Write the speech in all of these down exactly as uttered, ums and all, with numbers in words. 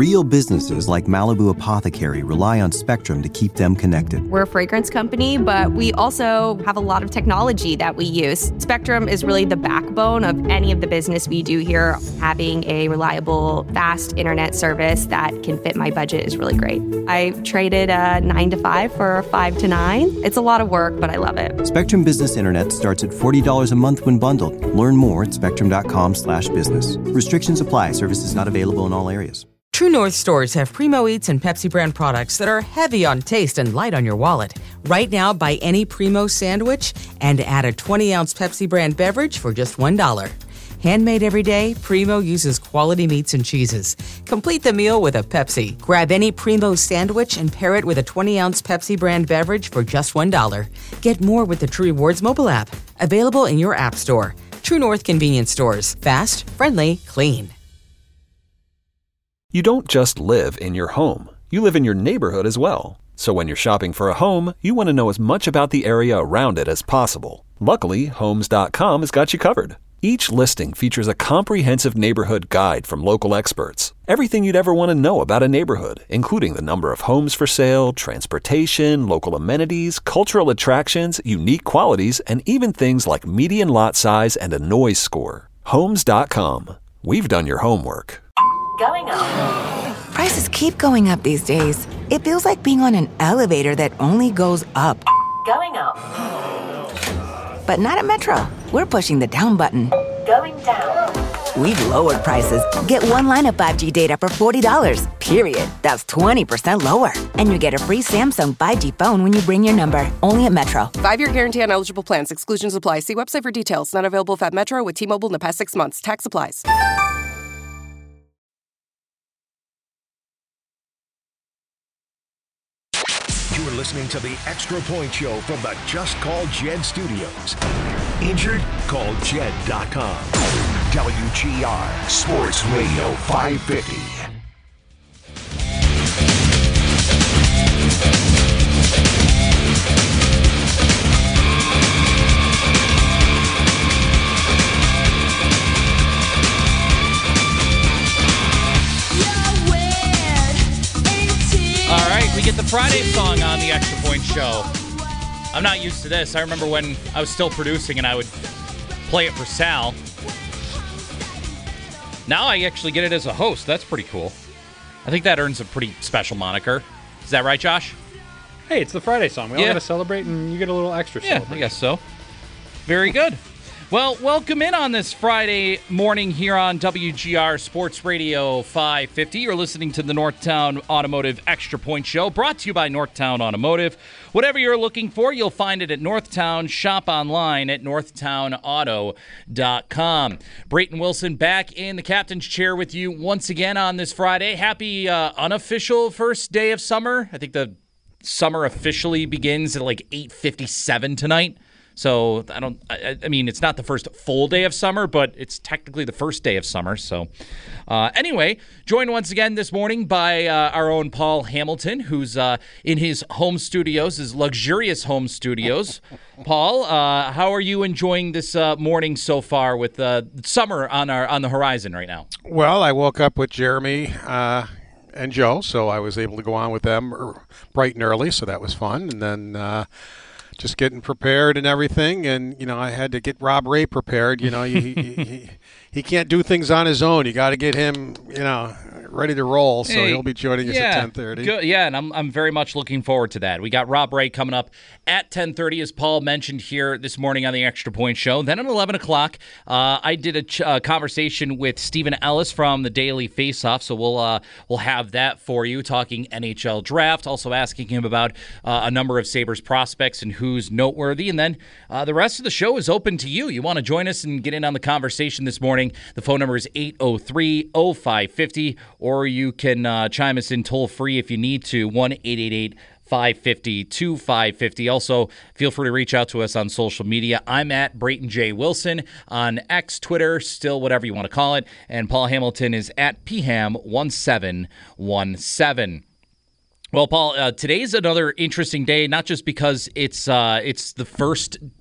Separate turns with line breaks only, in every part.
Real businesses like Malibu Apothecary rely on Spectrum to keep them connected.
We're a fragrance company, but we also have a lot of technology that we use. Spectrum is really the backbone of any of the business we do here. Having a reliable, fast internet service that can fit my budget is really great. I traded a nine to five for a five to nine. It's a lot of work, but I love it.
Spectrum Business Internet starts at forty dollars a month when bundled. Learn more at spectrum.com slash business. Restrictions apply. Services not available in all areas.
True North stores have Primo Eats and Pepsi brand products that are heavy on taste and light on your wallet. Right now, buy any Primo sandwich and add a twenty-ounce Pepsi brand beverage for just one dollar. Handmade every day, Primo uses quality meats and cheeses. Complete the meal with a Pepsi. Grab any Primo sandwich and pair it with a twenty-ounce Pepsi brand beverage for just one dollar. Get more with the True Rewards mobile app. Available in your app store. True North convenience stores. Fast, friendly, clean.
You don't just live in your home. You live in your neighborhood as well. So when you're shopping for a home, you want to know as much about the area around it as possible. Luckily, Homes dot com has got you covered. Each listing features a comprehensive neighborhood guide from local experts. Everything you'd ever want to know about a neighborhood, including the number of homes for sale, transportation, local amenities, cultural attractions, unique qualities, and even things like median lot size and a noise score. Homes dot com. We've done your homework.
Going up.
Prices keep going up these days. It feels like being on an elevator that only goes up.
Going up.
But not at Metro. We're pushing the down button.
Going down.
We've lowered prices. Get one line of five G data for forty dollars. Period. That's twenty percent lower. And you get a free Samsung five G phone when you bring your number. Only at Metro.
Five-year guarantee on eligible plans. Exclusions apply. See website for details. Not available at Metro with T-Mobile in the past six months. Tax applies.
You're listening to the Extra Point Show from the Just Call Jed Studios. Injured? Call Jed dot com. W G R Sports Radio five fifty.
All right, we get the Friday song on the Extra Point Show. I'm not used to this. I remember when I was still producing and I would play it for Sal. Now I actually get it as a host. That's pretty cool. I think that earns a pretty special moniker. Is that right, Josh?
Hey, it's the Friday song. We all
Yeah.
got to celebrate, and you get a little extra
Yeah,
celebration.
I guess so. Very good. Well, welcome in on this Friday morning here on W G R Sports Radio five fifty. You're listening to the Northtown Automotive Extra Point Show, brought to you by Northtown Automotive. Whatever you're looking for, you'll find it at Northtown. Shop online at northtown auto dot com. Brayton Wilson back in the captain's chair with you once again on this Friday. Happy uh, unofficial first day of summer. I think the summer officially begins at like eight fifty-seven tonight. So I don't. I, I mean, it's not the first full day of summer, but it's technically the first day of summer. So, uh, anyway, joined once again this morning by uh, our own Paul Hamilton, who's uh, in his home studios, his luxurious home studios. Paul, uh, how are you enjoying this uh, morning so far with uh, summer on our on the horizon right now?
Well, I woke up with Jeremy uh, and Joe, so I was able to go on with them bright and early. So that was fun, and then. Uh, Just getting prepared and everything, and you know I had to get Rob Ray prepared. You know, he he, he, he can't do things on his own. You got to get him, you know, ready to roll. So
hey,
he'll be joining us
yeah,
at ten thirty.
Good, yeah, and I'm I'm very much looking forward to that. We got Rob Ray coming up at ten thirty, as Paul mentioned here this morning on the Extra Point Show. Then at eleven o'clock, uh, I did a ch- uh, conversation with Stephen Ellis from the Daily Faceoff. So we'll uh, we'll have that for you, talking N H L draft, also asking him about uh, a number of Sabres prospects and who's noteworthy. And then uh, the rest of the show is open to you. You want to join us and get in on the conversation this morning? The phone number is eight oh three oh five five oh, or you can uh, chime us in toll free if you need to, one eight eight eight five five zero two five five zero. Also, feel free to reach out to us on social media. I'm at Brayton J. Wilson on X, Twitter, still whatever you want to call it. And Paul Hamilton is at P Ham one seven one seven. Well, Paul, uh, today's another interesting day, not just because it's uh, it's the first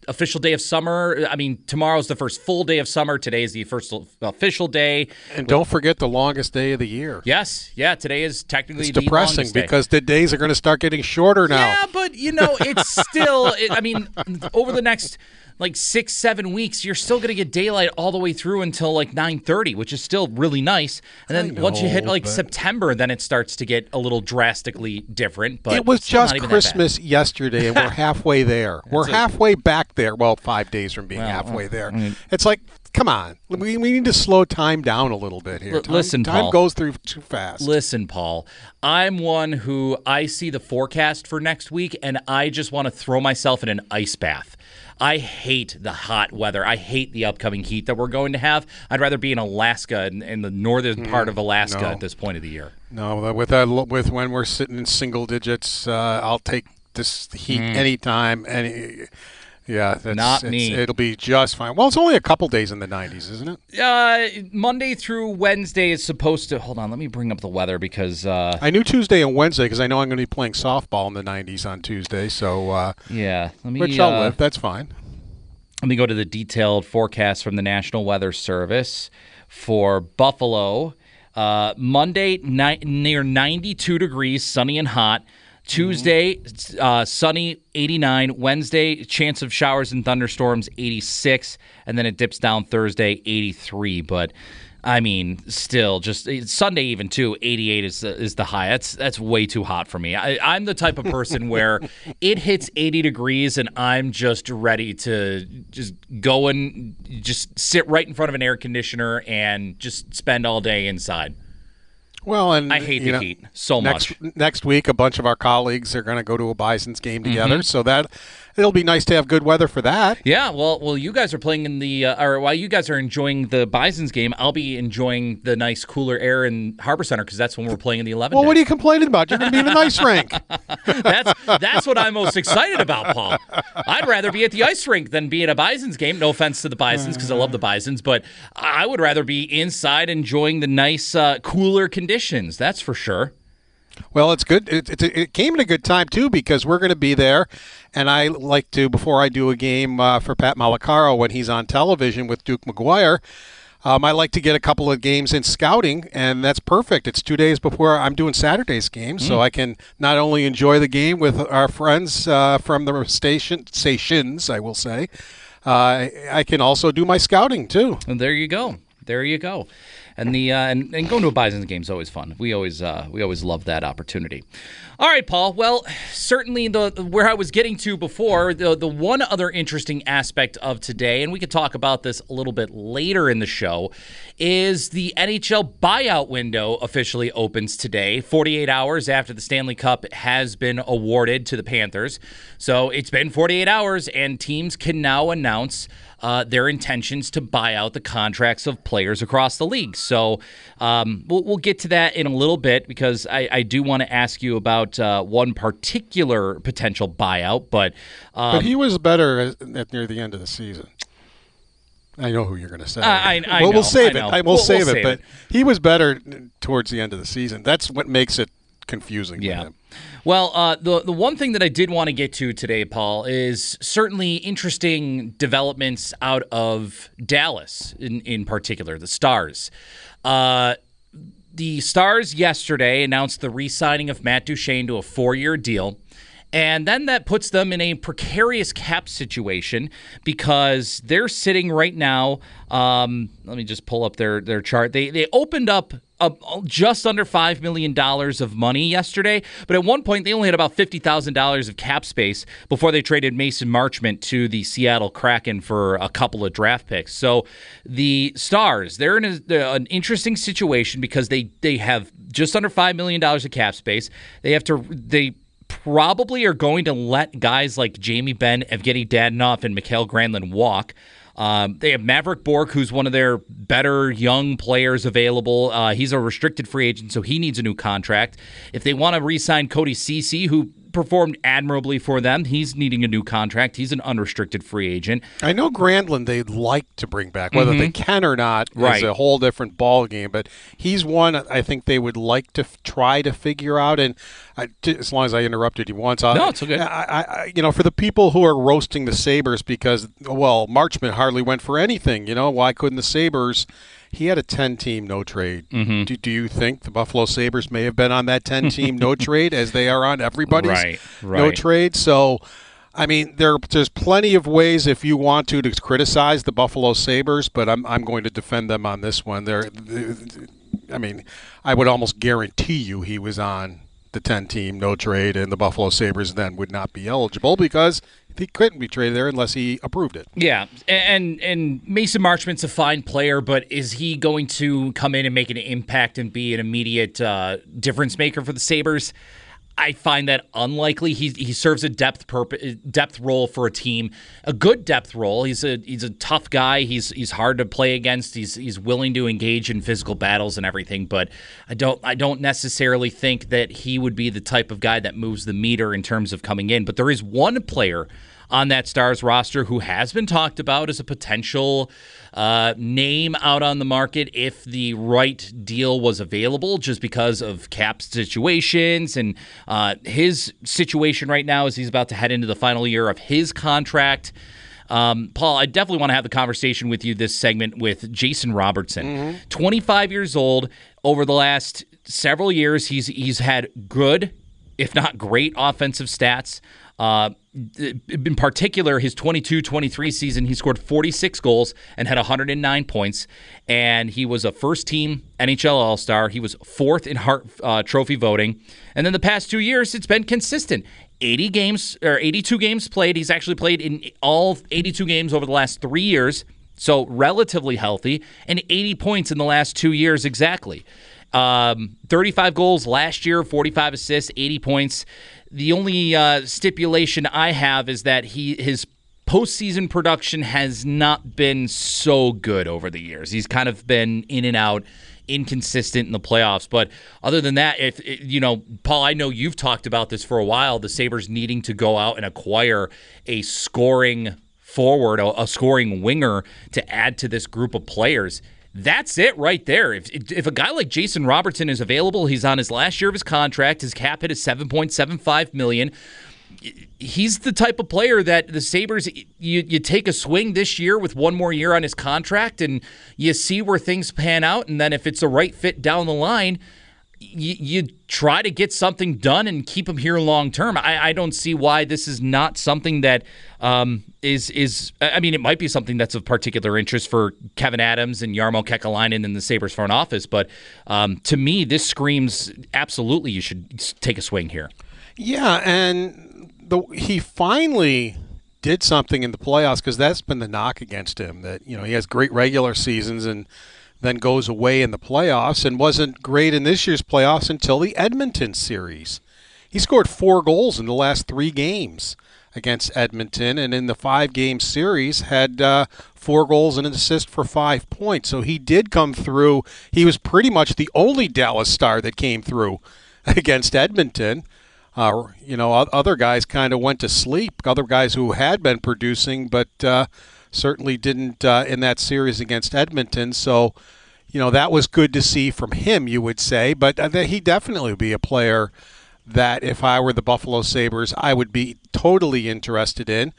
official day of summer. I mean, tomorrow's the first full day of summer. Today is the first official day.
And don't forget the longest day of the year.
Yes, yeah. Today is technically
it's
the
depressing
longest day.
because the days are going to start getting shorter now.
Yeah, but you know, it's still. It, I mean, over the next like six, seven weeks, you're still going to get daylight all the way through until like nine thirty, which is still really nice. And then
know,
once you hit like
but-
September, then it starts to get a little drastically different. But
it was
still
just
not even that bad.
Christmas yesterday, and we're halfway there. We're
a-
halfway back there. Well, five days from being
Well,
halfway there.
I mean-
It's like, come on. We, we need to slow time down a little bit here.
L-
Time,
listen,
time
Paul.
goes through too fast.
Listen, Paul, I'm one who I see the forecast for next week, and I just want to throw myself in an ice bath. I hate the hot weather. I hate the upcoming heat that we're going to have. I'd rather be in Alaska, in, in the northern part of Alaska
no.
at this point of the year.
No, with that, with when we're sitting in single digits, uh, I'll take this heat
Mm.
anytime. Any, yeah, that's,
Not
it's,
me.
It'll be just fine. Well, it's only a couple days in the nineties, isn't it?
Uh, Monday through Wednesday is supposed to. Hold on, let me bring up the weather because. Uh,
I knew Tuesday and Wednesday because I know I'm going to be playing softball in the nineties on Tuesday. So, uh,
yeah, let me.
which I'll
uh,
live. That's fine.
Let me go to the detailed forecast from the National Weather Service for Buffalo. Uh, Monday, ni- near ninety-two degrees, sunny and hot. Tuesday, uh, sunny, eighty-nine. Wednesday, chance of showers and thunderstorms, eighty-six. And then it dips down Thursday, eighty-three. But, I mean, still, just Sunday even, too, eighty-eight is the, is the high. That's that's way too hot for me. I, I'm the type of person where it hits eighty degrees and I'm just ready to just go and just sit right in front of an air conditioner and just spend all day inside.
Well, and
I hate
you
the
know,
heat so
next,
much.
Next week, a bunch of our colleagues are going to go to a Bison's game together,
Mhm.
so that it'll be nice to have good weather for that.
Yeah, well, well, you guys are playing in the, uh, or while you guys are enjoying the Bison's game, I'll be enjoying the nice cooler air in Harbor Center because that's when we're playing in the eleven.
Well, what are you complaining about? You're going to be in an ice rink.
That's that's what I'm most excited about, Paul. I'd rather be at the ice rink than be at a Bison's game. No offense to the Bisons because I love the Bisons, but I would rather be inside enjoying the nice, uh, cooler conditions. That's for sure.
Well, it's good. It, it, it came at a good time, too, because we're going to be there. And I like to, before I do a game uh, for Pat Malacaro when he's on television with Duke McGuire, um, I like to get a couple of games in scouting, and that's perfect. It's two days before I'm doing Saturday's game, mm. so I can not only enjoy the game with our friends uh, from the station stations, I will say, uh, I can also do my scouting, too.
And there you go. There you go. And the uh, and, and going to a Bison's game is always fun. We always uh, we always love that opportunity. All right, Paul. Well, certainly the where I was getting to before, the the one other interesting aspect of today, and we could talk about this a little bit later in the show, is the N H L buyout window officially opens today, forty-eight hours after the Stanley Cup has been awarded to the Panthers. So it's been forty-eight hours, and teams can now announce Uh, their intentions to buy out the contracts of players across the league. So um, we'll, we'll get to that in a little bit because I, I do want to ask you about uh, one particular potential buyout. But um,
but he was better at, at near the end of the season. I know who you're going to say.
Uh, I, I
well,
know,
we'll save
I
it.
know.
I will
We'll-
save
we'll
it.
save
But
it.
he was better towards the end of the season. That's what makes it confusing.
Yeah.
For him.
Well, uh, the the one thing that I did want to get to today, Paul, is certainly interesting developments out of Dallas in, in particular, the Stars. Uh, the Stars yesterday announced the re-signing of Matt Duchene to a four-year deal. And then that puts them in a precarious cap situation because they're sitting right now. Um, let me just pull up their, their chart. They they opened up a, just under five million dollars of money yesterday, but at one point they only had about fifty thousand dollars of cap space before they traded Mason Marchment to the Seattle Kraken for a couple of draft picks. So the Stars, they're in a, they're an interesting situation because they, they have just under five million dollars of cap space. They have to they. probably are going to let guys like Jamie Benn, Evgeny Dadonov, and Mikhail Granlund walk. Um, they have Maverick Bourque, who's one of their better young players available. Uh, he's a restricted free agent, so he needs a new contract. If they want to re-sign Cody Ceci, who performed admirably for them. He's needing a new contract. He's an unrestricted free agent.
I know Granlund they'd like to bring back. Whether
Mm-hmm.
they can or not
Right.
is a whole different ball game. But he's one I think they would like to f- try to figure out. And I, t- as long as I interrupted you once, I,
No, it's okay.
I, I, you know, for the people who are roasting the Sabres because, well, Marchment hardly went for anything. You know, why couldn't the Sabres? He had a ten-team no-trade.
Mm-hmm.
Do, do you think the Buffalo Sabres may have been on that ten-team no-trade as they are on everybody's
Right, right.
no-trade? So, I mean, there there's plenty of ways if you want to to criticize the Buffalo Sabres, but I'm I'm going to defend them on this one. They're, I mean, I would almost guarantee you he was on the ten-team no-trade, and the Buffalo Sabres then would not be eligible because he couldn't be traded there unless he approved it.
Yeah, and and Mason Marchment's a fine player, but is he going to come in and make an impact and be an immediate uh, difference maker for the Sabres? I find that unlikely. He he serves a depth purpose, depth role for a team, a good depth role. He's a he's a tough guy. He's he's hard to play against. He's he's willing to engage in physical battles and everything. But I don't I don't necessarily think that he would be the type of guy that moves the meter in terms of coming in. But there is one player on that Stars roster who has been talked about as a potential uh, name out on the market if the right deal was available, just because of cap situations. And uh, his situation right now is he's about to head into the final year of his contract. Um, Paul, I definitely want to have the conversation with you this segment with Jason Robertson. Mm-hmm. twenty-five years old. Over the last several years, he's he's had good, if not great, offensive stats. Uh, in particular, his twenty-two twenty-three season, he scored forty-six goals and had one hundred nine points, and he was a first-team N H L All-Star. He was fourth in Hart uh, Trophy voting, and then the past two years, it's been consistent. eighty games or eighty-two games played. He's actually played in all eighty-two games over the last three years, so relatively healthy, and eighty points in the last two years exactly. Um, thirty-five goals last year, forty-five assists, eighty points. The only uh, stipulation I have is that he his postseason production has not been so good over the years. He's kind of been in and out, inconsistent in the playoffs. But other than that, if you know, Paul, I know you've talked about this for a while, the Sabres needing to go out and acquire a scoring forward, a, a scoring winger to add to this group of players. That's it right there. If if a guy like Jason Robertson is available, he's on his last year of his contract. His cap hit is seven point seven five million dollars. He's the type of player that the Sabres, you, you take a swing this year with one more year on his contract and you see where things pan out. And then if it's a right fit down the line, you, you try to get something done and keep him here long term. I, I don't see why this is not something that um, is is. I mean, it might be something that's of particular interest for Kevin Adams and Jarmo Kekalainen in the Sabres front office. But um, to me, this screams absolutely you should take a swing here.
Yeah, and the he finally did something in the playoffs, because that's been the knock against him, that you know he has great regular seasons and then goes away in the playoffs, and wasn't great in this year's playoffs until the Edmonton series. He scored four goals in the last three games against Edmonton, and in the five-game series had uh, four goals and an assist for five points. So he did come through. He was pretty much the only Dallas Star that came through against Edmonton. Uh, you know, other guys kind of went to sleep, other guys who had been producing, but uh, certainly didn't uh, in that series against Edmonton. So, you know, that was good to see from him, you would say. But uh, he definitely would be a player that if I were the Buffalo Sabres, I would be totally interested in.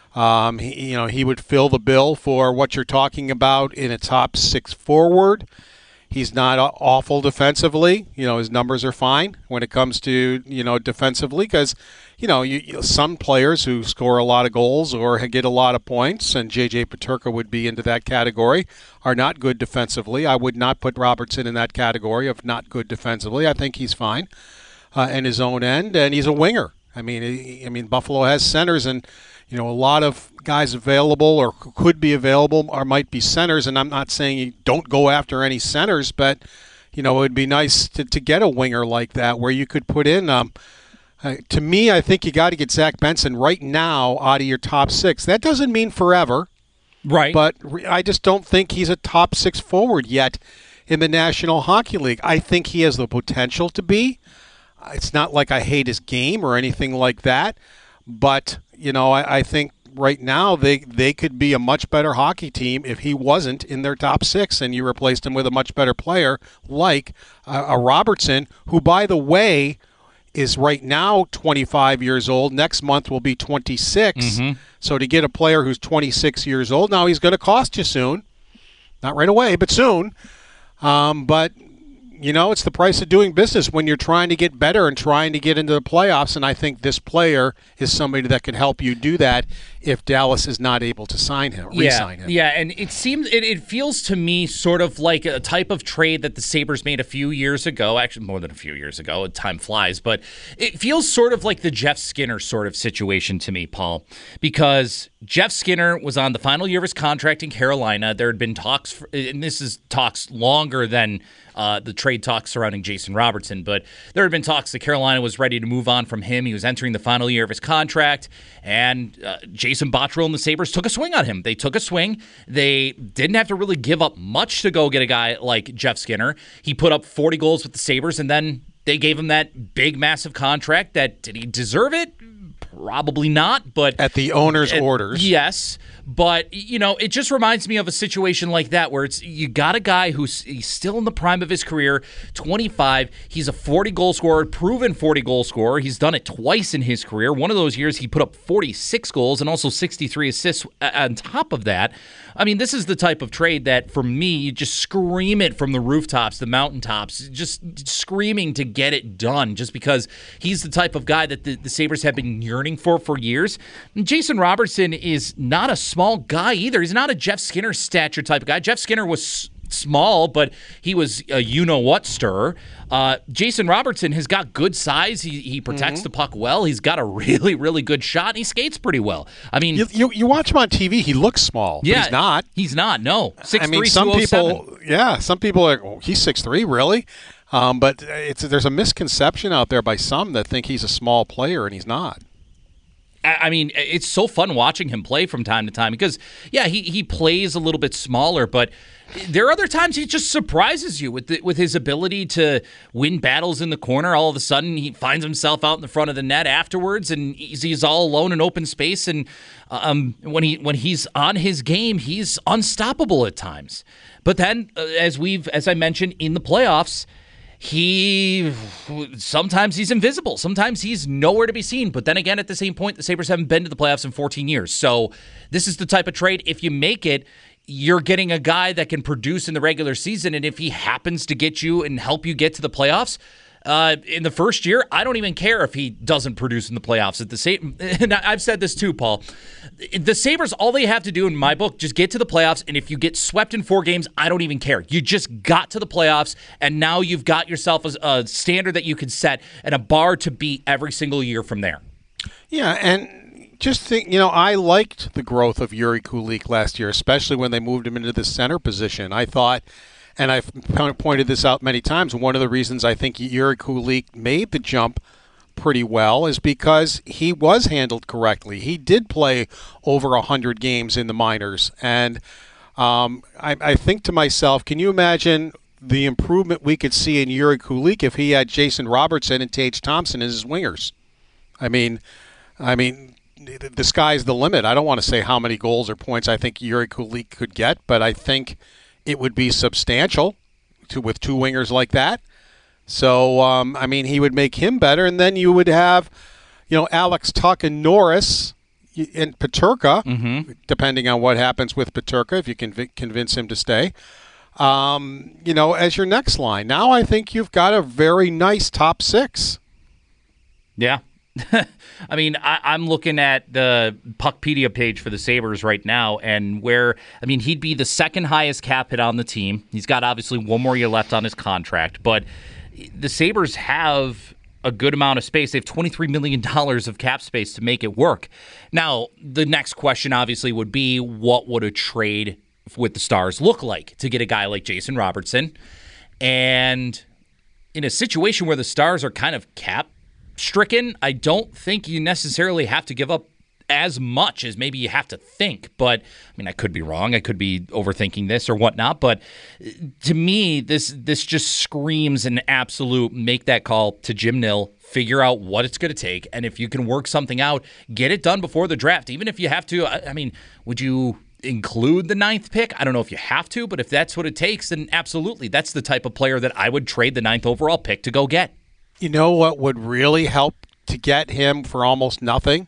Um, he, you know, he would fill the bill for what you're talking about in a top six forward. He's not awful defensively. You know, his numbers are fine when it comes to, you know, defensively, because, you know, you, you, some players who score a lot of goals or get a lot of points, and J J Peterka would be into that category, are not good defensively. I would not put Robertson in that category of not good defensively. I think he's fine uh, in his own end, and he's a winger. I mean, he, I mean, Buffalo has centers, and you know, a lot of guys available or could be available or might be centers, and I'm not saying you don't go after any centers, but, you know, it would be nice to, to get a winger like that where you could put in, um, uh, to me, I think you got to get Zach Benson right now out of your top six. That doesn't mean forever.
Right.
But re- I just don't think he's a top six forward yet in the National Hockey League. I think he has the potential to be. it's not like I hate his game or anything like that, but, you know, I, I think right now they, they could be a much better hockey team if he wasn't in their top six and you replaced him with a much better player like uh, a Robertson, who, by the way, is right now twenty-five years old. Next month will be twenty-six. Mm-hmm. So to get a player who's twenty-six years old, now he's going to cost you soon. Not right away, but soon. Um, but, you know, it's the price of doing business when you're trying to get better and trying to get into the playoffs, and I think this player is somebody that could help you do that if Dallas is not able to sign him,
yeah,
re-sign him.
Yeah, and it seems it, it feels to me sort of like a type of trade that the Sabres made a few years ago, actually more than a few years ago, time flies, but it feels sort of like the Jeff Skinner sort of situation to me, Paul, because Jeff Skinner was on the final year of his contract in Carolina. There had been talks, for, and this is talks longer than uh, the trade talks surrounding Jason Robertson, but there had been talks that Carolina was ready to move on from him. He was entering the final year of his contract, and uh, Jason Botterill and the Sabres took a swing on him. They took a swing. They didn't have to really give up much to go get a guy like Jeff Skinner. He put up forty goals with the Sabres, and then they gave him that big, massive contract. That did he deserve it? Probably not, but
at the owner's
at,
orders.
Yes, but you know, it just reminds me of a situation like that where it's you got a guy who's he's still in the prime of his career, twenty-five. He's a forty goal scorer, proven forty goal scorer. He's done it twice in his career. One of those years he put up forty-six goals and also sixty-three assists on top of that. I mean, this is the type of trade that, for me, you just scream it from the rooftops, the mountaintops, just screaming to get it done, just because he's the type of guy that the, the Sabres have been yearning for for years. And Jason Robertson is not a small guy either. He's not a Jeff Skinner stature type of guy. Jeff Skinner was small, but he was a you-know-what stir. Uh, Jason Robertson has got good size. He he protects mm-hmm. the puck well. He's got a really, really good shot, and he skates pretty well. I mean,
you, you, you watch him on T V, he looks small,
yeah,
but he's not.
He's not, no. six
I mean,
three,
some people,
oh
yeah, some people are like, oh, he's six three, really? Um, but it's there's a misconception out there by some that think he's a small player, and he's not.
I mean, it's so fun watching him play from time to time because, yeah, he, he plays a little bit smaller, but there are other times he just surprises you with the, with his ability to win battles in the corner. All of a sudden, he finds himself out in the front of the net afterwards, and he's, he's all alone in open space. And um, when he when he's on his game, he's unstoppable at times. But then, uh, as we've as I mentioned in the playoffs, he sometimes he's invisible. Sometimes he's nowhere to be seen. But then again, at the same point, the Sabres haven't been to the playoffs in fourteen years. So this is the type of trade, if you make it, you're getting a guy that can produce in the regular season. And if he happens to get you and help you get to the playoffs, uh, in the first year, I don't even care if he doesn't produce in the playoffs. At the same, and I've said this too, Paul. The Sabres, all they have to do in my book, just get to the playoffs, and if you get swept in four games, I don't even care. You just got to the playoffs, and now you've got yourself a, a standard that you can set and a bar to beat every single year from there.
Yeah, and just think, you know, I liked the growth of Yuri Kulich last year, especially when they moved him into the center position. I thought, and I've pointed this out many times, one of the reasons I think Yuri Kulich made the jump pretty well is because he was handled correctly. He did play over one hundred games in the minors. And um, I, I think to myself, can you imagine the improvement we could see in Yuri Kulich if he had Jason Robertson and Tage Thompson as his wingers? I mean, I mean, the sky's the limit. I don't want to say how many goals or points I think Yuri Kulich could get, but I think it would be substantial to, with two wingers like that. So, um, I mean, he would make him better, and then you would have, you know, Alex Tuch and Norris and Peterka, mm-hmm. depending on what happens with Peterka, if you can conv- convince him to stay, um, you know, as your next line. Now I think you've got a very nice top six.
Yeah. I mean, I, I'm looking at the Puckpedia page for the Sabres right now, and where, I mean, he'd be the second highest cap hit on the team. He's got obviously one more year left on his contract, but the Sabres have a good amount of space. They have twenty-three million dollars of cap space to make it work. Now, the next question obviously would be, what would a trade with the Stars look like to get a guy like Jason Robertson? And in a situation where the Stars are kind of cap stricken, I don't think you necessarily have to give up as much as maybe you have to think. But, I mean, I could be wrong. I could be overthinking this or whatnot. But to me, this this just screams an absolute make that call to Jim Nill. Figure out what it's going to take. And if you can work something out, get it done before the draft. Even if you have to, I, I mean, would you include the ninth pick? I don't know if you have to, but if that's what it takes, then absolutely. That's the type of player that I would trade the ninth overall pick to go get.
You know what would really help to get him for almost nothing?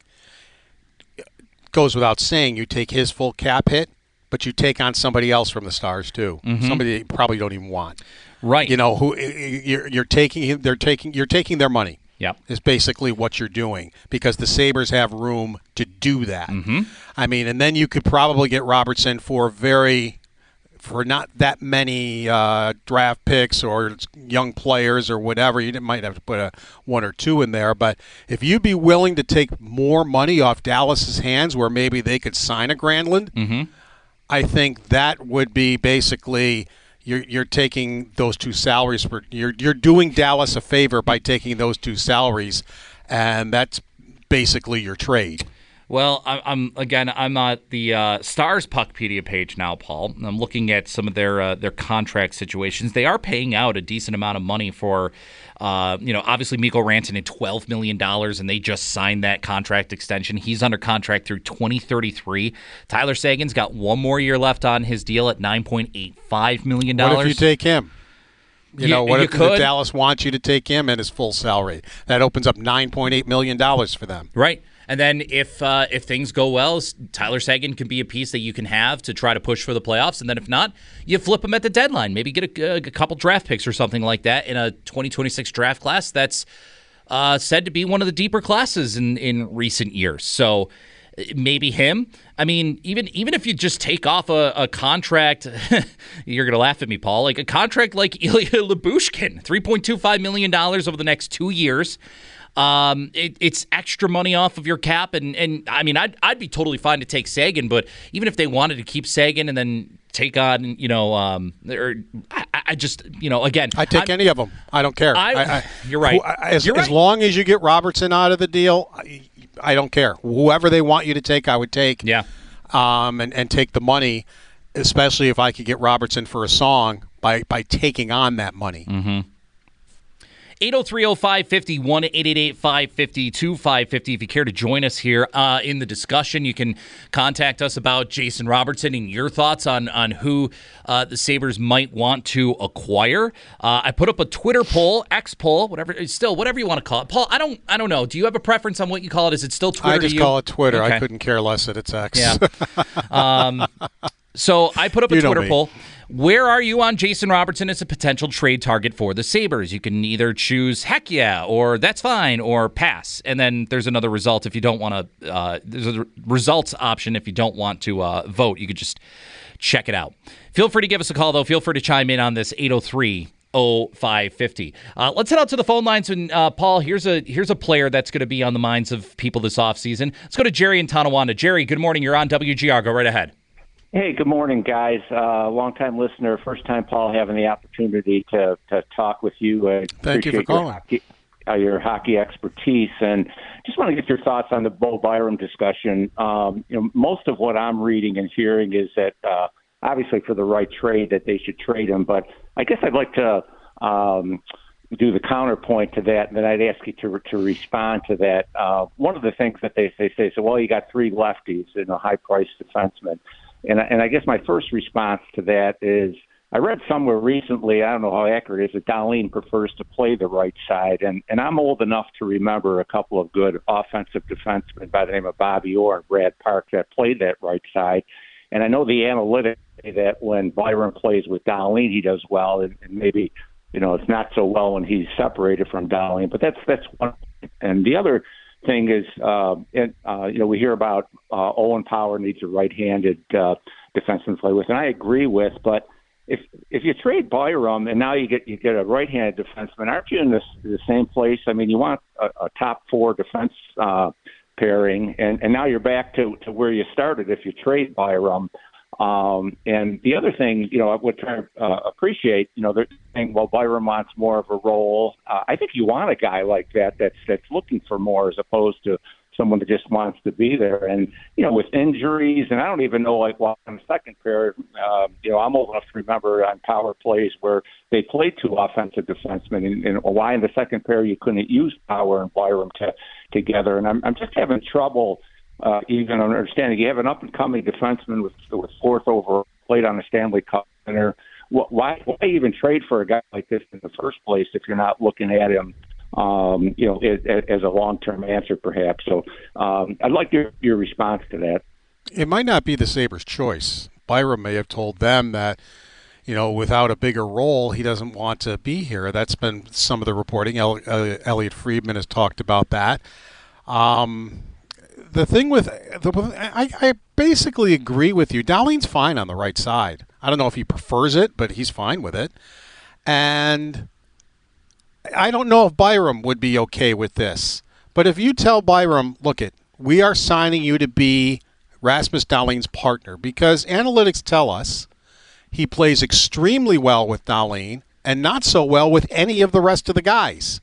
Goes without saying, you take his full cap hit, but you take on somebody else from the Stars too. Mm-hmm. Somebody that you probably don't even want.
Right.
You know, who you're, you're taking they're taking you're taking their money.
Yep.
Is basically what you're doing because the Sabres have room to do that.
Mm-hmm.
I mean, and then you could probably get Robertson for very for not that many uh, draft picks or young players or whatever. You might have to put a one or two in there, but if you'd be willing to take more money off Dallas's hands, where maybe they could sign a Granlund,
mm-hmm.
I think that would be basically. You're you're taking those two salaries for you're you're doing Dallas a favor by taking those two salaries, and that's basically your trade.
Well, I'm, I'm again. I'm at the uh, Stars Puckpedia page now, Paul. I'm looking at some of their uh, their contract situations. They are paying out a decent amount of money for, uh, you know, obviously Mikko Rantanen twelve million dollars, and they just signed that contract extension. He's under contract through twenty thirty-three. Tyler Seguin's got one more year left on his deal at nine point eight five million dollars.
What if you take him? You,
you
know, what
you
if
could.
Dallas wants you to take him at his full salary? That opens up nine point eight million dollars for them.
Right. And then if uh, if things go well, Tyler Seguin can be a piece that you can have to try to push for the playoffs. And then if not, you flip him at the deadline. Maybe get a, a couple draft picks or something like that in a twenty twenty-six draft class that's uh, said to be one of the deeper classes in, in recent years. So maybe him. I mean, even even if you just take off a, a contract, you're going to laugh at me, Paul, like a contract like Ilya Lyubushkin, three point two five million dollars over the next two years. Um, it, it's extra money off of your cap, and, and I mean, I'd I'd be totally fine to take Seguin, but even if they wanted to keep Seguin and then take on, you know, um, or I, I just, you know, again,
I take
I'm,
any of them. I don't care.
I,
I, I,
you're right.
As,
you're
as
right.
long as you get Robertson out of the deal, I, I don't care. Whoever they want you to take, I would take.
Yeah.
Um, and and take the money, especially if I could get Robertson for a song by by taking on that money.
Mm-hmm. eight oh three oh five five oh, one eight eight eight five five oh two five five oh. If you care to join us here uh, in the discussion, you can contact us about Jason Robertson and your thoughts on, on who uh, the Sabres might want to acquire. Uh, I put up a Twitter poll, X poll, whatever, still, whatever you want to call it. Paul, I don't I don't know. Do you have a preference on what you call it? Is it still Twitter
I just
to you?
call it Twitter.
Okay.
I couldn't care less that it's X.
Yeah. um, so I put up a
You know
Twitter
me.
poll. Where are you on Jason Robertson as a potential trade target for the Sabres? You can either choose heck yeah, or that's fine, or pass. And then there's another result if you don't want to, uh, there's a results option if you don't want to uh, vote. You could just check it out. Feel free to give us a call, though. Feel free to chime in on this eight oh three oh five five oh. Uh, let's head out to the phone lines. And uh, Paul, here's a here's a player that's going to be on the minds of people this offseason. Let's go to Jerry in Tonawanda. Jerry, good morning. You're on W G R. Go right ahead.
Hey, good morning, guys. Uh, long-time listener, first time, Paul, having the opportunity to, to talk with you. I
Thank you for
appreciate
calling.
Your hockey, uh, your hockey expertise, and just want to get your thoughts on the Bo Byram discussion. Um, you know, most of what I'm reading and hearing is that uh, obviously for the right trade that they should trade him, but I guess I'd like to um, do the counterpoint to that, and then I'd ask you to to respond to that. Uh, one of the things that they, they say is, well, you got three lefties and a high-priced defenseman. And, and I guess my first response to that is I read somewhere recently, I don't know how accurate it is, that Dahlin prefers to play the right side. And, and I'm old enough to remember a couple of good offensive defensemen by the name of Bobby Orr and Brad Park that played that right side. And I know the analytics say that when Byron plays with Dahlin, he does well. And, and maybe, you know, it's not so well when he's separated from Dahlin. But that's, that's one. And the other thing is, uh, and, uh, you know, we hear about uh, Owen Power needs a right-handed uh, defenseman to play with, and I agree with. But if if you trade Byram and now you get you get a right-handed defenseman, aren't you in this, the same place? I mean, you want a, a top four defense uh, pairing, and, and now you're back to, to where you started if you trade Byram. Um, and the other thing, you know, I would try to uh, appreciate, you know, they're saying, well, Byram wants more of a role. Uh, I think you want a guy like that that's that's looking for more as opposed to someone that just wants to be there. And, you know, with injuries, and I don't even know, like, well, in the second pair, uh, you know, I'm old enough to remember on power plays where they played two offensive defensemen, and, and why in the second pair you couldn't use Power and Byram to, together. And I'm, I'm just having trouble uh, even understanding. You have an up-and-coming defenseman with, with fourth overall, played on the Stanley Cup winner. Why, why even trade for a guy like this in the first place if you're not looking at him, um, you know, as, as a long-term answer, perhaps? So um, I'd like your, your response to that.
It might not be the Sabres' choice. Byram may have told them that, you know, without a bigger role, he doesn't want to be here. That's been some of the reporting. El- El- Elliot Friedman has talked about that. Um, the thing with the, I, I basically agree with you. Dahlin's fine on the right side. I don't know if he prefers it, but he's fine with it. And I don't know if Byram would be okay with this. But if you tell Byram, look, it, we are signing you to be Rasmus Dahlin's partner, because analytics tell us he plays extremely well with Dahlin and not so well with any of the rest of the guys.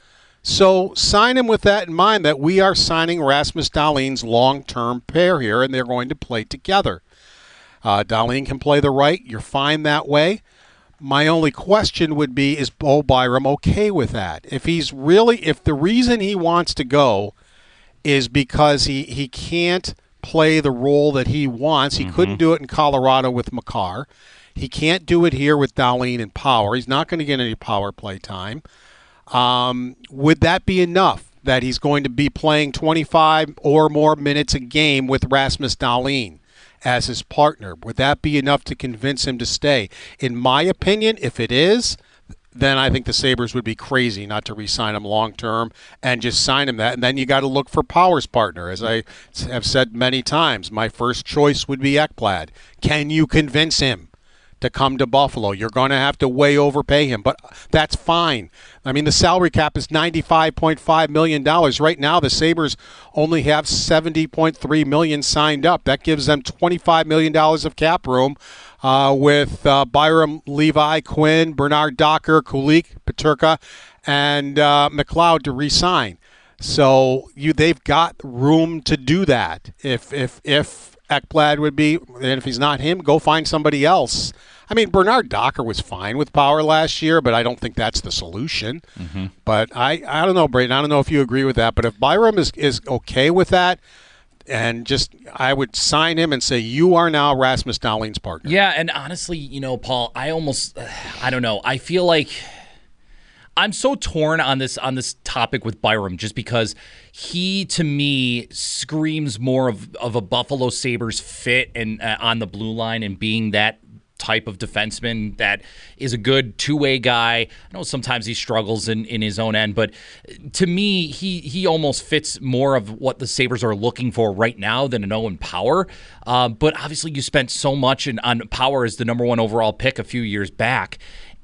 So sign him with that in mind, that we are signing Rasmus Dahlin's long-term pair here, and they're going to play together. Uh, Dahlin can play the right. You're fine that way. My only question would be, is Bo Byram okay with that? If he's really, if the reason he wants to go is because he, he can't play the role that he wants, he mm-hmm. couldn't do it in Colorado with Makar. He can't do it here with Dahlin and Power. He's not going to get any power play time. Um, would that be enough that he's going to be playing twenty-five or more minutes a game with Rasmus Dahlin as his partner? Would that be enough to convince him to stay? In my opinion, if it is, then I think the Sabres would be crazy not to re-sign him long-term and just sign him that. And then you got to look for Power's partner. As I have said many times, my first choice would be Ekblad. Can you convince him to come to Buffalo? You're going to have to way overpay him, but that's fine. I mean, the salary cap is ninety-five point five million dollars. Right now, the Sabres only have seventy point three million dollars signed up. That gives them twenty-five million dollars of cap room uh, with uh, Byram, Levi, Quinn, Bernard Docker, Kulik, Peterka, and uh, McLeod to re-sign. So you, they've got room to do that. If if if Ekblad would be, and if he's not him, go find somebody else. I mean, Bernard Docker was fine with Power last year, but I don't think that's the solution. Mm-hmm. But I, I don't know, Brayden. I don't know if you agree with that. But if Byram is, is okay with that, and just I would sign him and say, you are now Rasmus Dahlin's partner.
Yeah, and honestly, you know, Paul, I almost, I don't know. I feel like I'm so torn on this on this topic with Byram, just because he, to me, screams more of, of a Buffalo Sabres fit and uh, on the blue line, and being that type of defenseman that is a good two-way guy. I know sometimes he struggles in, in his own end, but to me, he he almost fits more of what the Sabres are looking for right now than an Owen Power. Uh, but obviously, you spent so much in, on Power as the number one overall pick a few years back,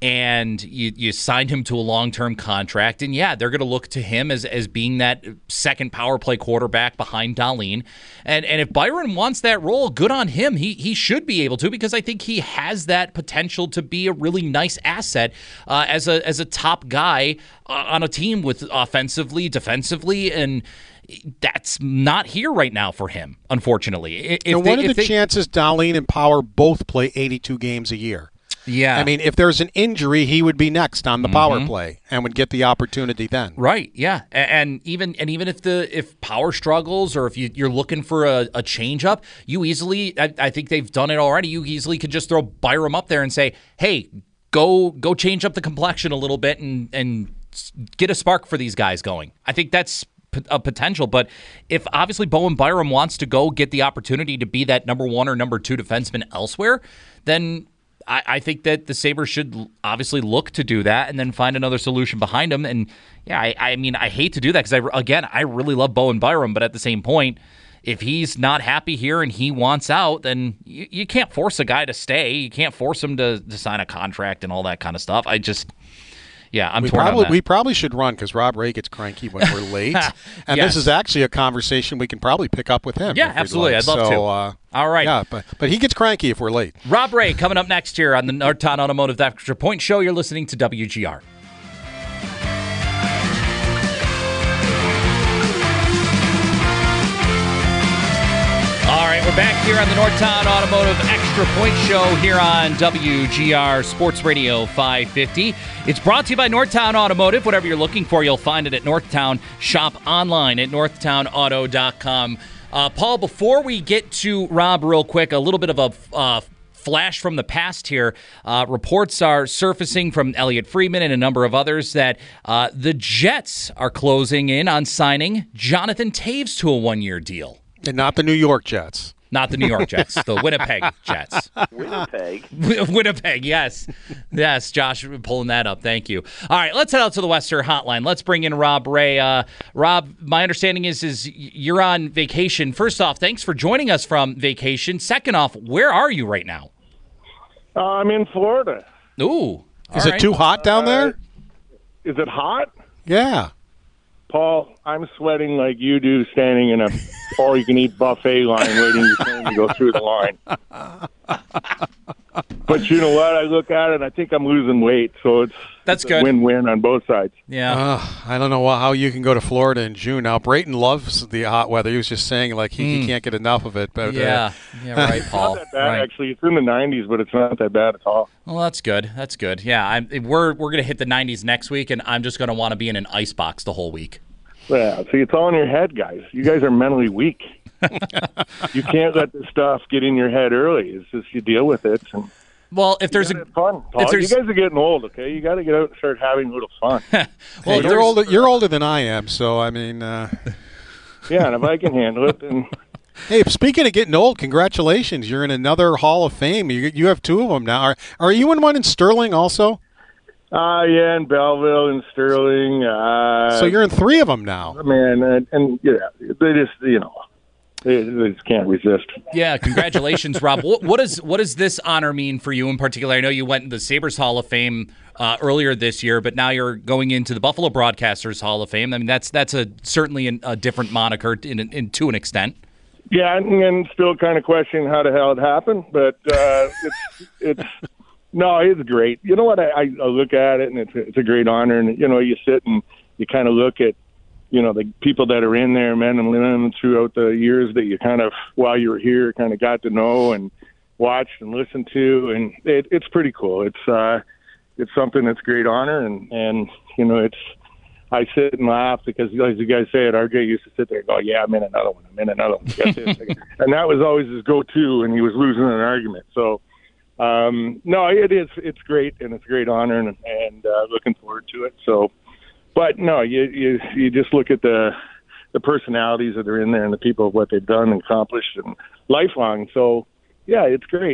and you, you signed him to a long-term contract. And yeah, they're going to look to him as, as being that second power play quarterback behind Dahlin. And and if Byron wants that role, good on him. He he should be able to, because I think he has that potential to be a really nice asset uh, as a as a top guy uh, on a team with offensively, defensively, and that's not here right now for him, unfortunately. If
now,
they,
what are the
they,
chances Dahlin and Power both play eighty-two games a year?
Yeah.
I mean, if there's an injury, he would be next on the mm-hmm. power play and would get the opportunity then.
Right, yeah. And, and even and even if the if Power struggles, or if you, you're looking for a, a change-up, you easily, I, I think they've done it already, you easily could just throw Byram up there and say, hey, go go change up the complexion a little bit and, and get a spark for these guys going. I think that's a potential. But if obviously Bowen Byram wants to go get the opportunity to be that number one or number two defenseman elsewhere, then I, I think that the Sabres should obviously look to do that and then find another solution behind him. And yeah, I, I mean, I hate to do that because, I, again, I really love Bowen Byram, but at the same point, if he's not happy here and he wants out, then you, you can't force a guy to stay. You can't force him to, to sign a contract and all that kind of stuff. I just... Yeah, I'm
we
torn
probably
on that.
we probably should run because Rob Ray gets cranky when we're late, and
yes.
this is actually a conversation we can probably pick up with him.
Yeah, absolutely.
Like.
I'd love
so,
to.
Uh,
All right.
Yeah, but but he gets cranky if we're late.
Rob Ray coming up next here on the Northtown Automotive Extra Point Show. You're listening to W G R. We're back here on the Northtown Automotive Extra Point Show here on W G R Sports Radio five fifty. It's brought to you by Northtown Automotive. Whatever you're looking for, you'll find it at Northtown. Shop online at northtown auto dot com. Uh, Paul, before we get to Rob real quick, a little bit of a uh, flash from the past here. Uh, reports are surfacing from Elliott Friedman and a number of others that uh, the Jets are closing in on signing Jonathan Taves to a one-year deal.
And not the New York Jets.
Not the New York Jets, the Winnipeg Jets.
Winnipeg?
Winnipeg, yes. Yes, Josh, pulling that up. Thank you. All right, let's head out to the Western Hotline. Let's bring in Rob Ray. Uh, Rob, my understanding is, is you're on vacation. First off, thanks for joining us from vacation. Second off, where are you right now?
Uh, I'm in Florida.
Ooh.
Is it
right.
too hot down there?
Uh, is it hot?
Yeah.
Paul, I'm sweating like you do standing in a all-you-can-eat buffet line waiting your turn to go through the line. But you know what? I look at it, and I think I'm losing weight, so it's,
That's
it's
good.
a win-win on both sides.
Yeah.
Uh, I don't know how you can go to Florida in June. Now, Brayton loves the hot weather. He was just saying, like, he,
Mm.
he can't get enough of it. But
Yeah.
uh,
Yeah, right, Paul.
It's not that bad,
Right.
actually. It's in the nineties, but it's not that bad at all.
Well, that's good. That's good. Yeah, I'm, we're we're going to hit the nineties next week, and I'm just going to want to be in an ice box the whole week.
Yeah, see, it's all in your head, guys. You guys are mentally weak. You can't let this stuff get in your head early. It's just you deal with it. And
Well, if there's a
fun, Paul.
if there's-
You guys are getting old, okay? You got to get out and start having a little fun.
well, you're older. You're older than I am, so I mean. Uh...
Yeah, and if I can handle it, then.
Hey, speaking of getting old, congratulations! You're in another Hall of Fame. You you have two of them now. Are Are you in one in Sterling also?
Uh, yeah, in Belleville and Sterling. Uh,
So you're in three of them now.
Man, and, and yeah, they just, you know, they, they just can't resist.
Yeah, congratulations, Rob. What, what does what does this honor mean for you in particular? I know you went in the Sabres Hall of Fame uh, earlier this year, but now you're going into the Buffalo Broadcasters Hall of Fame. I mean, that's that's a certainly an, a different moniker in, in to an extent.
Yeah, and, and still kind of questioning how the hell it happened, but uh, it's it's no, it's great. You know what? I, I look at it, and it's a, it's a great honor. And you know, you sit and you kind of look at, you know, the people that are in there, men and women, throughout the years that you kind of, while you were here, kind of got to know and watched and listened to, and it, it's pretty cool. It's uh, it's something that's great honor, and and you know, it's. I sit and laugh because, as you guys say it, R J used to sit there and go, yeah, I'm in another one, I'm in another one. That's it. And that was always his go-to, and he was losing an argument. So, um, no, it is. It's great, and it's a great honor, and, and uh, looking forward to it. So, but no, you you you just look at the the personalities that are in there and the people, what they've done and accomplished, and lifelong. So, yeah, it's great.